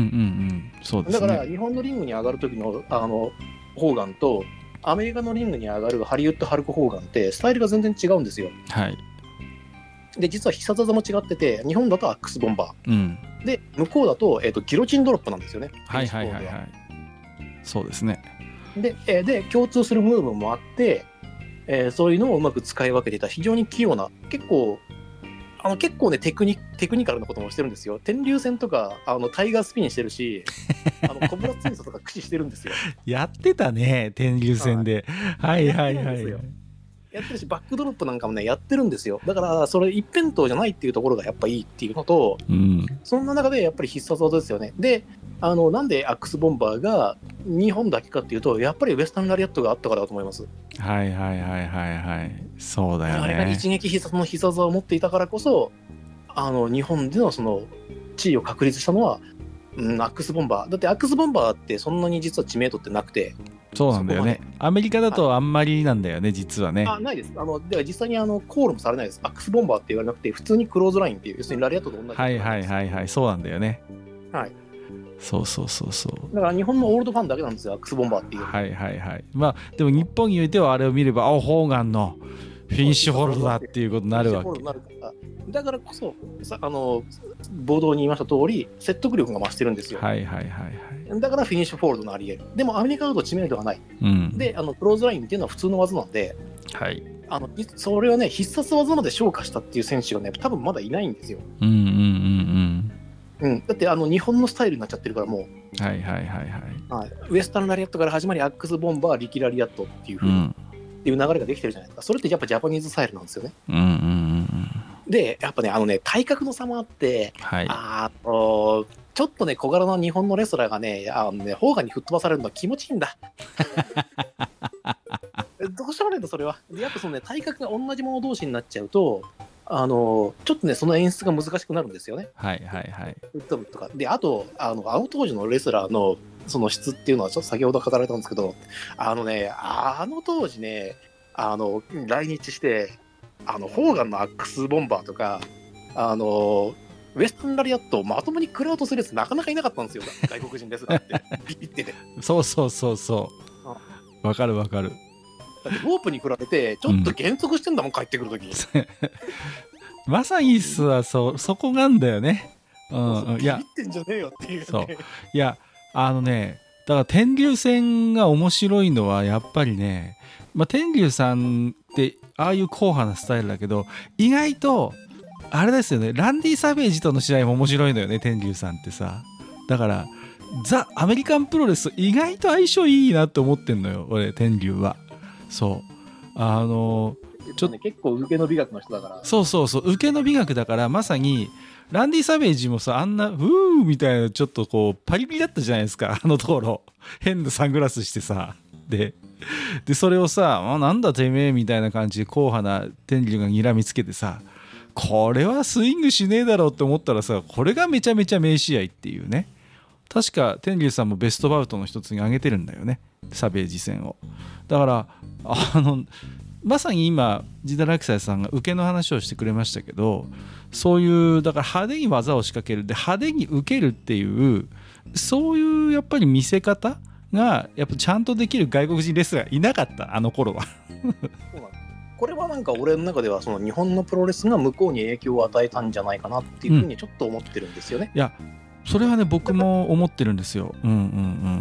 [SPEAKER 1] そうですね。
[SPEAKER 3] だから日本のリングに上がる時のあのホーガンとアメリカのリングに上がるハリウッド・ハルク・ホーガンってスタイルが全然違うんですよ。はい。で実は必殺技も違ってて、日本だとアックスボンバー、うん、で向こうだと、えーと、ギロチンドロップなんですよね。
[SPEAKER 1] はいはいはいはい。そうですね。
[SPEAKER 3] で、えー、で共通するムーブもあって、えー、そういうのをうまく使い分けていた非常に器用な、結構あの結構ねテクニテクニカルなこともしてるんですよ。天竜戦とかあのタイガースピンしてるしあのコブラツインソとか駆使してるんですよ。
[SPEAKER 1] やってたね、天竜戦で。はいはいはい。
[SPEAKER 3] やってるし、バックドロップなんかもねやってるんですよ。だからそれ一辺倒じゃないっていうところがやっぱいいっていうのと、うん、そんな中でやっぱり必殺技ですよね。で、あのなんでアックスボンバーが日本だけかっていうと、やっぱりウエスタンラリアットがあったからだと思います。
[SPEAKER 1] はいはいはいはいはい、そうだよね。
[SPEAKER 3] あれが一撃必殺の必殺技を持っていたからこそ、あの日本でのその地位を確立したのは、うん、アックスボンバーだって。アックスボンバーってそんなに実は知名度ってなくて。
[SPEAKER 1] そうなんだよね。アメリカだとあんまりなんだよね、実はね。
[SPEAKER 3] あ、ないです。あのでは実際にあのコールもされないです。アックスボンバーって言われなくて、普通にクローズラインっていう、要するにラリアットと同じ。
[SPEAKER 1] はいはいはいはい、そうなんだよね。
[SPEAKER 3] はい。
[SPEAKER 1] そうそうそうそう。
[SPEAKER 3] だから日本のオールドファンだけなんですよ、アックスボンバーっていう。
[SPEAKER 1] はいはいはい。まあでも日本においてはあれを見れば、あ、ホーガンのフィニッシュホールドだっていうことになるわけ。
[SPEAKER 3] だからこそさあの冒頭に言いました通り説得力が増してるんですよ。
[SPEAKER 1] はいはいはいはい。
[SPEAKER 3] だからフィニッシュフォールドのあり得る。でもアメリカだと知名度がない。
[SPEAKER 1] うん、
[SPEAKER 3] で、あのクローズラインっていうのは普通の技なんで、
[SPEAKER 1] はい、
[SPEAKER 3] あのそれをね、必殺技まで昇華したっていう選手がね、多分まだいないんですよ。
[SPEAKER 1] うんうんうん
[SPEAKER 3] うん、だってあの日本のスタイルになっちゃってるから、も
[SPEAKER 1] う、はいはいはいはい、
[SPEAKER 3] はい、ウエスタンラリアットから始まり、アックスボンバー、リキラリアットっていう風に、
[SPEAKER 1] うん、
[SPEAKER 3] っていう流れができてるじゃないですか。それってやっぱジャパニーズスタイルなんですよね。
[SPEAKER 1] うんうんうん、
[SPEAKER 3] で、やっぱね、あのね、体格の差もあって、
[SPEAKER 1] はい、
[SPEAKER 3] あのちょっとね、小柄な日本のレスラーがね、あのね、ホーガンに吹っ飛ばされるのは気持ちいいんだ。どうしようもないんだ、それは。でやっぱそのね、体格が同じ者同士になっちゃうと、あのちょっとね、その演出が難しくなるんですよね。
[SPEAKER 1] はいはいはい。
[SPEAKER 3] 吹っ飛ぶとか。で、あと、あのあの当時のレスラーのその質っていうのは、ちょっと先ほど語られたんですけど、あのね、あの当時ね、あの来日して、あのホーガンのアックスボンバーとか、あのウエスタンラリアットをまともに食らおうとするやつなかなかいなかったんですよ、外国人レスラーって。ビビってて。
[SPEAKER 1] そうそうそうそう。わかるわかる。
[SPEAKER 3] だってロープに比べて、ちょっと減速してんだもん、うん、帰ってくるときに。
[SPEAKER 1] まさにさ、そ、そこなんだよね。うん、いや、
[SPEAKER 3] ビビってんじゃねえよっていう、ね。
[SPEAKER 1] そう。いや、あのね、だから天竜戦が面白いのは、やっぱりね、まあ、天竜さんって、ああいう硬派なスタイルだけど、意外と、あれですよね、ランディ・サベージとの試合も面白いのよね、天竜さんってさ。だから、ザ・アメリカンプロレス、意外と相性いいなって思ってんのよ、俺、天竜は。そう。あの、
[SPEAKER 3] ちょっとね、結構受けの美学の人だから。
[SPEAKER 1] そうそうそう、受けの美学だから、まさに、ランディ・サベージもさ、あんな、うーみたいな、ちょっとこう、パリピだったじゃないですか、あのところ。変なサングラスしてさ。で、でそれをさ、あ、なんだてめえみたいな感じで、硬派な天竜が睨みつけてさ、これはスイングしねえだろうって思ったらさ、これがめちゃめちゃ名試合っていうね。確か天竜さんもベストバウトの一つに挙げてるんだよね、サベージ戦を。だからあのまさに今ジダラクサイさんが受けの話をしてくれましたけど、そういうだから派手に技を仕掛けるで派手に受けるっていう、そういうやっぱり見せ方がやっぱちゃんとできる外国人レスラーいなかった、あの頃は。
[SPEAKER 3] そうなんこれはなんか俺の中ではその日本のプロレスが向こうに影響を与えたんじゃないかなっていうふうにちょっと思ってるんですよね。
[SPEAKER 1] うん、いやそれはね僕も思ってるんですよ。うんうんうん。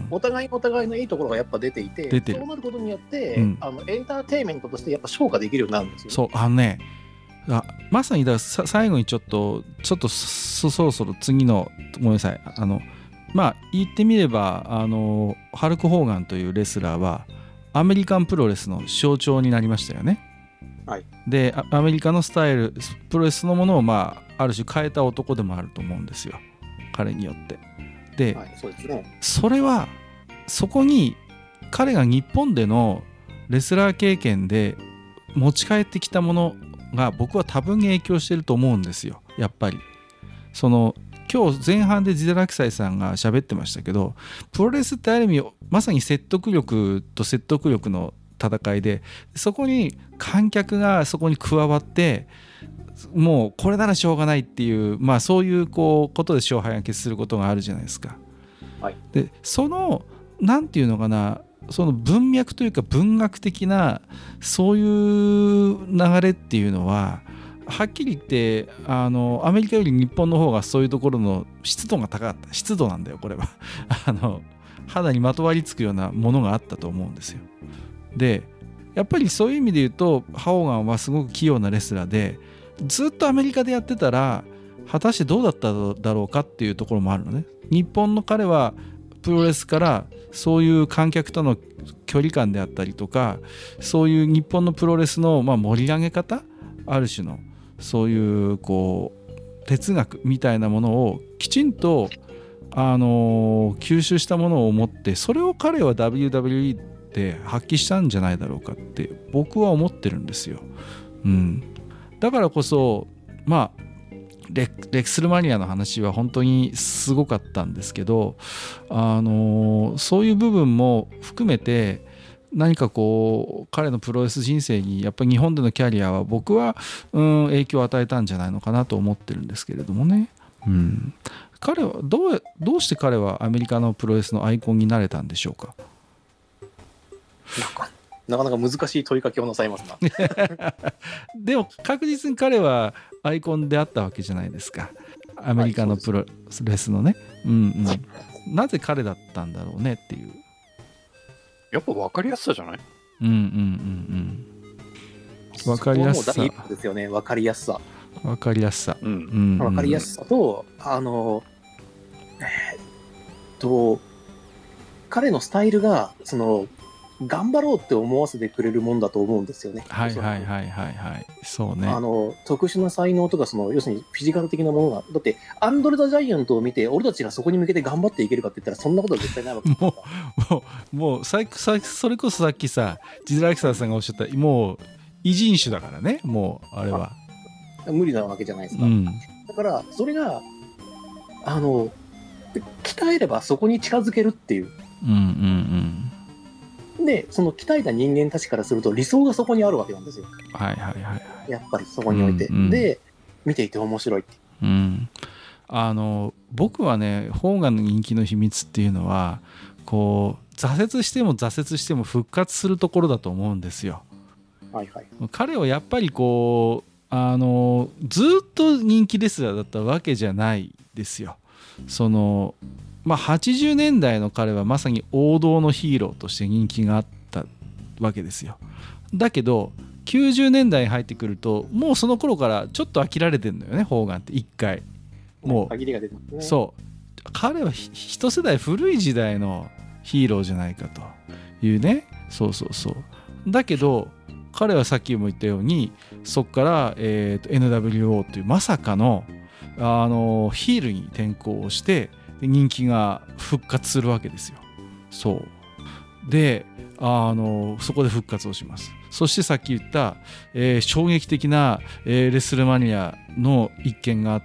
[SPEAKER 3] お互いお互いのいいところがやっぱ出ていて、
[SPEAKER 1] 出てる。
[SPEAKER 3] そうなることによって、
[SPEAKER 1] うん、
[SPEAKER 3] あのエンターテインメントとしてやっぱ消化できるようになるんですよ、ね。
[SPEAKER 1] そうあのねあまさにださ最後にちょっとちょっとそそろそろ次のごめんなさいあのまあ言ってみればあのハルク・ホーガンというレスラーはアメリカンプロレスの象徴になりましたよね。
[SPEAKER 3] はい、
[SPEAKER 1] でアメリカのスタイルプロレスそのものを、まあ、ある種変えた男でもあると思うんですよ、彼によって。で、
[SPEAKER 3] はい、そうですね、
[SPEAKER 1] それはそこに彼が日本でのレスラー経験で持ち帰ってきたものが僕は多分に影響してると思うんですよ、やっぱり。その今日前半でジダラキサイさんが喋ってましたけど、プロレスってある意味まさに説得力と説得力の戦いで、そこに観客がそこに加わってもうこれならしょうがないっていう、まあそういうこうことで勝敗が決することがあるじゃないですか。
[SPEAKER 3] はい、
[SPEAKER 1] でそのなんていうのかな、その文脈というか文学的なそういう流れっていうのははっきり言ってあのアメリカより日本の方がそういうところの湿度が高かった。湿度なんだよこれはあの肌にまとわりつくようなものがあったと思うんですよ。でやっぱりそういう意味で言うとハオガンはすごく器用なレスラーで、ずっとアメリカでやってたら果たしてどうだっただろうかっていうところもあるのね。日本の彼はプロレスからそういう観客との距離感であったりとか、そういう日本のプロレスのまあ盛り上げ方、ある種のそういうこう哲学みたいなものをきちんとあの吸収したものを持って、それを彼は ダブリューダブリューイー で発揮したんじゃないだろうかって僕は思ってるんですよ。うん、だからこそまあレレックスルマニアの話は本当にすごかったんですけど、あのそういう部分も含めて何かこう彼のプロレス人生にやっぱり日本でのキャリアは僕は、うん、影響を与えたんじゃないのかなと思ってるんですけれどもね。うん、彼はどうどうして彼はアメリカのプロレスのアイコンになれたんでしょうか。
[SPEAKER 3] なかなか難しい問いかけをなさいますな
[SPEAKER 1] でも確実に彼はアイコンであったわけじゃないですか、アメリカのプロレスのね。うんうん。 なぜ彼だったんだろうねっていう。
[SPEAKER 2] やっぱ分かりやすさじゃない？
[SPEAKER 1] うんうんうんうん。分かりやすさ。
[SPEAKER 3] そこはもう第一歩ですよね、分かりやすさ。
[SPEAKER 1] 分かりやすさ。
[SPEAKER 2] うん。
[SPEAKER 1] うんうん、
[SPEAKER 3] 分かりやすさと、あの、えーっと、彼のスタイルが、その、頑張ろうって思わせてくれるもんだと思うんですよね。
[SPEAKER 1] はいはいはいはいはい。そうね。
[SPEAKER 3] あの特殊な才能とかその要するにフィジカル的なものがだってアンドレ・ザ・ジャイアントを見て俺たちがそこに向けて頑張っていけるかって言ったらそんなことは絶対ないわけですから
[SPEAKER 1] もうもうもうささそれこそさっきさジズラキサーさんがおっしゃったもう異人種だからねもうあれは
[SPEAKER 3] 無理なわけじゃないですか、
[SPEAKER 1] うん、
[SPEAKER 3] だからそれがあの鍛えればそこに近づけるっていう
[SPEAKER 1] うんうん
[SPEAKER 3] でその鍛えた人間たちからすると理想がそこにあるわけなんですよ。
[SPEAKER 1] うんはいはいはい
[SPEAKER 3] やっぱりそこにおいて、
[SPEAKER 1] うんうん、
[SPEAKER 3] で見ていて面白いって、
[SPEAKER 1] うん、あの僕はねホーガンの人気の秘密っていうのはこう挫折しても挫折しても復活するところだと思うんですよ。
[SPEAKER 3] はいはい、
[SPEAKER 1] 彼はやっぱりこうあのずっと人気レスラーだったわけじゃないですよ。そのまあはちじゅうねんだいの彼はまさに王道のヒーローとして人気があったわけですよ。だけどきゅうじゅうねんだいに入ってくるともうその頃からちょっと飽きられてるのよねホーガンって一回もう
[SPEAKER 3] 限りが出てますね。
[SPEAKER 1] そう彼は一世代古い時代のヒーローじゃないかというねそうそうそうだけど彼はさっきも言ったようにそこから、えー、と エヌダブリューオー というまさかの、あのヒールに転向をして人気が復活するわけですよ。そうであのそこで復活をします。そしてさっき言った、えー、衝撃的な、えー、レスルマニアの一件があって、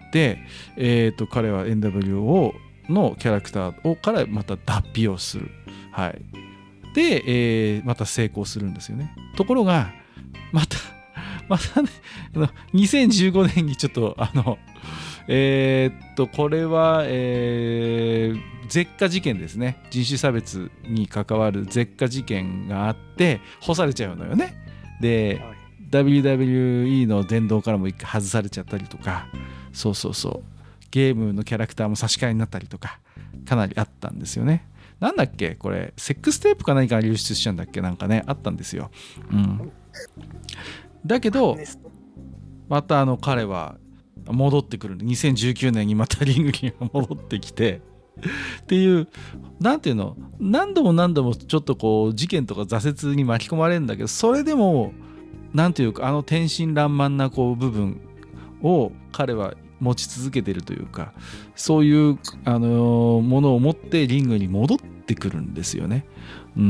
[SPEAKER 1] えー、と彼は エヌダブリューオー のキャラクターをからまた脱皮をする、はい、で、えー、また成功するんですよね。ところがまたまたねにせんじゅうごねんにちょっとあのえー、っとこれは、えー、舌下事件ですね。人種差別に関わる舌下事件があって干されちゃうのよね。で、はい、ダブリューダブリューイー の殿堂からも一回外されちゃったりとかそうそうそうゲームのキャラクターも差し替えになったりとかかなりあったんですよね。なんだっけこれセックステープか何かが流出しちゃうんだっけなんかねあったんですよ。うん、だけどまたあの彼は戻ってくるんでにせんじゅうきゅうねんにまたリングに戻ってきてっていうなんていうの何度も何度もちょっとこう事件とか挫折に巻き込まれるんだけどそれでもなんていうかあの天真爛漫なこう部分を彼は持ち続けてるというかそういうあのものを持ってリングに戻ってくるんですよね。うん、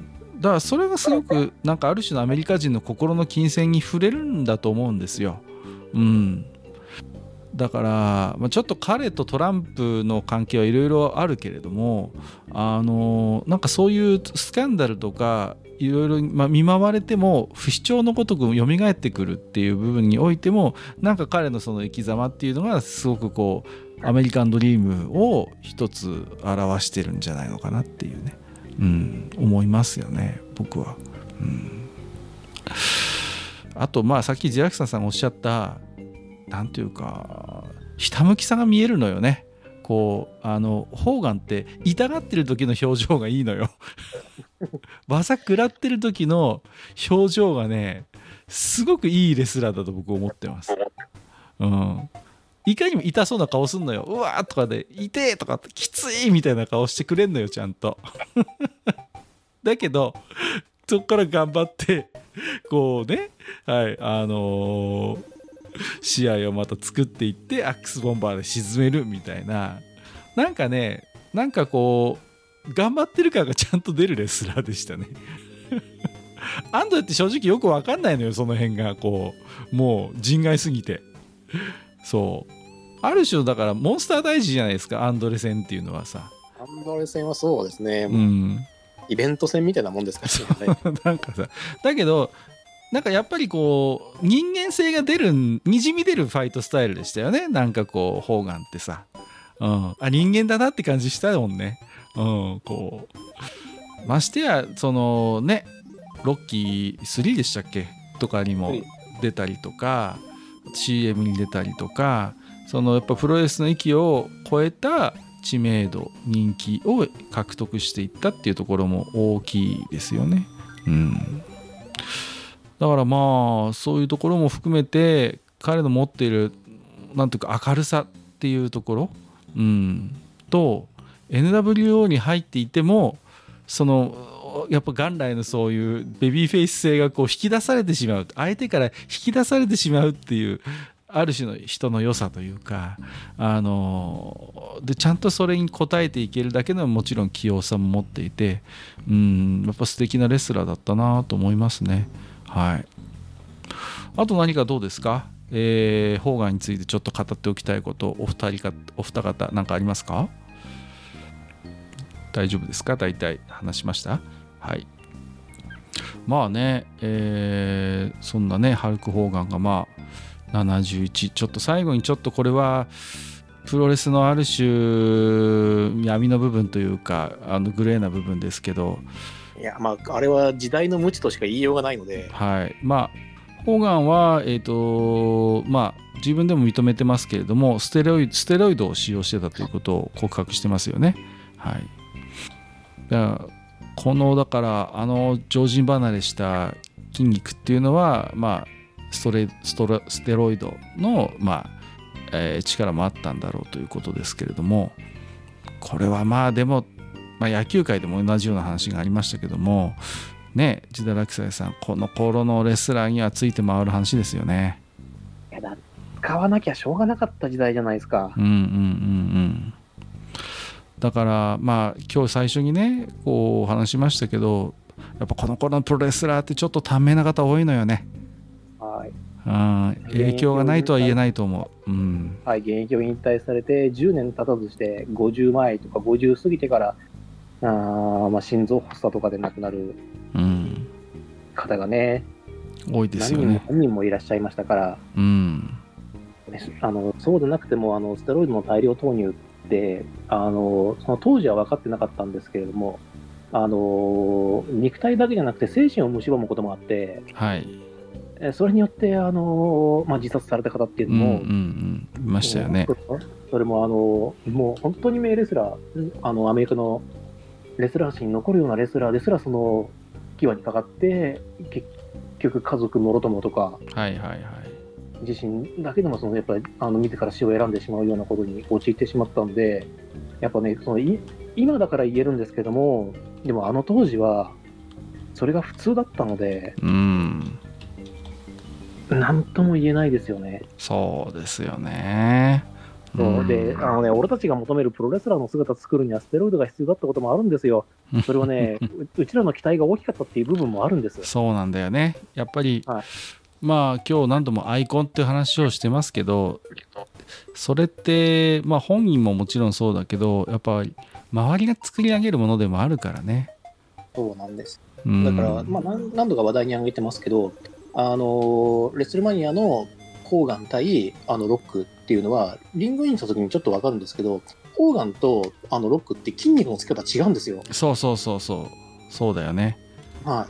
[SPEAKER 1] だからそれがすごくなんかある種のアメリカ人の心の金銭に触れるんだと思うんですよ。うん、だから、まあ、ちょっと彼とトランプの関係はいろいろあるけれどもあのなんかそういうスキャンダルとかいろいろまあ見舞われても不死鳥のごとく蘇ってくるっていう部分においてもなんか彼のその生き様っていうのがすごくこうアメリカンドリームを一つ表してるんじゃないのかなっていうね、うん、思いますよね僕は。うん、あとまあさっきジラクサさんがおっしゃったなんていうかひたむきさが見えるのよね。こうあのホーガンって痛がってる時の表情がいいのよ技食らってる時の表情がねすごくいいレスラーだと僕思ってます。うん、いかにも痛そうな顔すんのよ。うわーとかで痛えとかきついみたいな顔してくれんのよちゃんとだけどそこから頑張ってこうねはいあのー試合をまた作っていってアックスボンバーで沈めるみたいななんかねなんかこう頑張ってる感がちゃんと出るレスラーでしたねアンドレって正直よく分かんないのよその辺がこうもう人外すぎてそうある種だからモンスター大事じゃないですかアンドレ戦っていうのはさ
[SPEAKER 3] アンドレ戦はそうですね、
[SPEAKER 1] うん、
[SPEAKER 3] イベント戦みたいなもんですからね
[SPEAKER 1] なんかさだけどなんかやっぱりこう人間性が出るにじみ出るファイトスタイルでしたよね。なんかこうホーガンってさ、うん、あ人間だなって感じしたもんね。うん、こうましてやそのねロッキースリーでしたっけとかにも出たりとか シーエム に出たりとかそのやっぱプロレスの域を超えた知名度人気を獲得していったっていうところも大きいですよね。うん、だからまあそういうところも含めて彼の持っているなんていうか明るさっていうところ、うん、と エヌダブリューオー に入っていてもそのやっぱ元来のそういうベビーフェイス性がこう引き出されてしまう、相手から引き出されてしまうっていうある種の人の良さというか、あのでちゃんとそれに応えていけるだけのもちろん器用さも持っていて、うん、やっぱ素敵なレスラーだったなと思いますね。はい。あと何かどうですか？えー、ホーガンについてちょっと語っておきたいこと、お二人かお二方何かありますか？大丈夫ですか？大体話しました？はい。まあね、えー、そんなねハルク・ホーガンがまあななじゅういち、ちょっと最後にちょっとこれはプロレスのある種闇の部分というかあのグレーな部分ですけど、
[SPEAKER 3] いやまああれは時代の無知としか言いようがないので、
[SPEAKER 1] はい、まあホーガンはえっとまあ自分でも認めてますけれどもステロイド、ステロイドを使用してたということを告白してますよね。はい。だからこのだからあの常人離れした筋肉っていうのはまあストレストロステロイドの、まあえー、力もあったんだろうということですけれども、これはまあでも、まあ、野球界でも同じような話がありましたけどもね、ジダラキサイさん、この頃のレスラーにはついて回る話ですよね。
[SPEAKER 3] いやだ使わなきゃしょうがなかった時代じゃないですか。
[SPEAKER 1] うんうんうんうん。だからまあ今日最初にねこう話しましたけど、やっぱこの頃のプロレスラーってちょっと短命な方多いのよね。
[SPEAKER 3] はい。
[SPEAKER 1] うん、影響がないとは言えないと思う。うん、
[SPEAKER 3] はい、現役を引退されてじゅうねん経たずしてごじゅう前とかごじゅう過ぎてからあ、まあ、心臓発作とかで亡くなる方がね、
[SPEAKER 1] うん、多いですよね。
[SPEAKER 3] 何人も何人もいらっしゃいましたから、
[SPEAKER 1] うん、
[SPEAKER 3] あのそうでなくてもあのステロイドの大量投入ってあのその当時は分かってなかったんですけれども、あの肉体だけじゃなくて精神を蝕むこともあって、
[SPEAKER 1] はい、
[SPEAKER 3] それによってあの、まあ、自殺された方っていうのも、うんうん
[SPEAKER 1] うん、いましたよね。
[SPEAKER 3] それもあのもう本当に名レスラー、あのアメリカのレスラー史に残るようなレスラーですらその際にかかって結局家族もろともとか、
[SPEAKER 1] はいはいはい、
[SPEAKER 3] 自身だけでもそのやっぱりあの自ら死を選んでしまうようなことに陥ってしまったんで、やっぱねそのい今だから言えるんですけども、でもあの当時はそれが普通だったので、うん、なんとも言えないですよね。
[SPEAKER 1] そうですよね。
[SPEAKER 3] そうで、あのね、俺たちが求めるプロレスラーの姿を作るにはステロイドが必要だったこともあるんですよ。それはねう, うちらの期待が大きかったっていう部分もあるんですよ。
[SPEAKER 1] そうなんだよね。やっぱり、
[SPEAKER 3] はい、
[SPEAKER 1] まあ今日何度もアイコンっていう話をしてますけど、それってまあ本人ももちろんそうだけど、やっぱり周りが作り上げるものでもあるからね。
[SPEAKER 3] そうなんです。だから、まあ、何, 何度か話題に上げてますけど、あのレスルマニアのホーガン対あのロックっていうのはリングインした時にちょっと分かるんですけど、ホーガンとあのロックって筋肉のつき方違うんですよ。
[SPEAKER 1] そうそうそうそうそうだよね。
[SPEAKER 3] はい。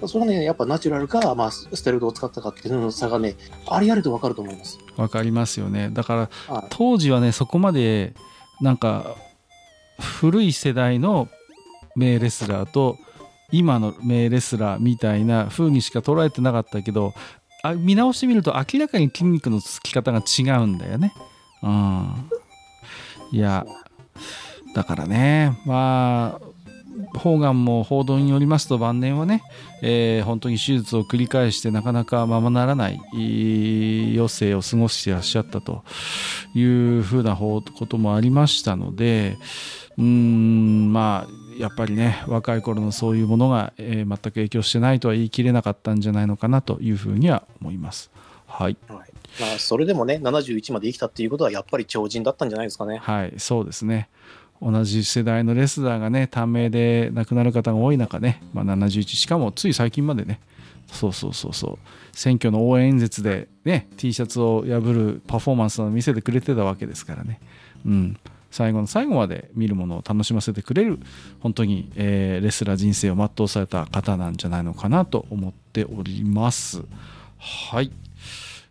[SPEAKER 3] それはねやっぱナチュラルか、まあ、ステロイドを使ったかっていうの差がねありありと分かると思います。
[SPEAKER 1] 分かりますよね。だから、はい、当時はねそこまでなんか古い世代の名レスラーと今の名レスラーみたいな風にしか捉えてなかったけど、あ見直してみると明らかに筋肉のつき方が違うんだよね。うん、いやだからね、まあホーガンも報道によりますと晩年はね、えー、本当に手術を繰り返してなかなかままならない余生を過ごしていらっしゃったというふうなこともありましたので、うーんまあやっぱりね若い頃のそういうものが、えー、全く影響してないとは言い切れなかったんじゃないのかなというふうには思います。はい、
[SPEAKER 3] はい、まあ、それでもねななじゅういちまで生きたっていうことはやっぱり超人だったんじゃないですかね。
[SPEAKER 1] はい、そうですね。同じ世代のレスラーがね短命で亡くなる方が多い中ね、まあ、ななじゅういちしかもつい最近までねそうそうそうそう選挙の応援演説でね T シャツを破るパフォーマンスを見せてくれてたわけですからね、うん、最後の最後まで見るものを楽しませてくれる本当に、えー、レスラー人生を全うされた方なんじゃないのかなと思っております。はい。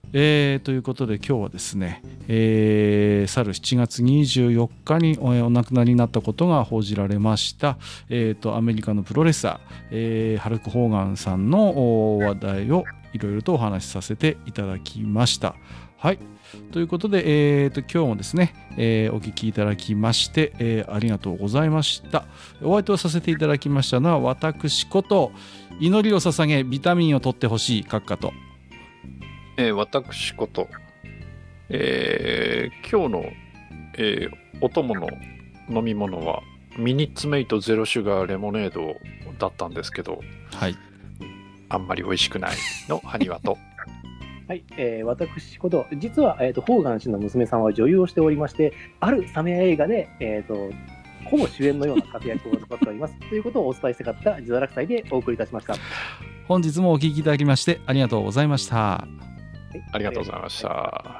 [SPEAKER 1] えー、ということで今日はですね、えー、去るしちがつにじゅうよっかに お, お亡くなりになったことが報じられました、えー、とアメリカのプロレスラー、えー、ハルク・ホーガンさんの話題をいろいろとお話しさせていただきました。はい、ということで、えー、と今日もですね、えー、お聞きいただきまして、えー、ありがとうございました。お相手をさせていただきましたのは私こと祈りを捧げビタミンを取ってほしい閣下と、
[SPEAKER 2] えー、私こと、えー、今日の、えー、お供の飲み物はミニッツメイトゼロシュガーレモネードだったんですけど、
[SPEAKER 1] はい、
[SPEAKER 2] あんまり美味しくないの埴輪と
[SPEAKER 3] はい、えー、私こと、実は、えーと、ホーガン氏の娘さんは女優をしておりまして、あるサメ映画で、えーと、ほぼ主演のような活躍をなさっておりますということをお伝えしたかった自堕落祭でお送りいたしました。
[SPEAKER 1] 本日もお聞きいただきましてありがとうございました。
[SPEAKER 2] ありがとうございました。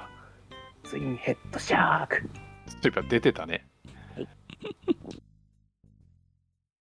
[SPEAKER 3] ツインヘッドシャーク。
[SPEAKER 2] そういえば出てたね。
[SPEAKER 3] はい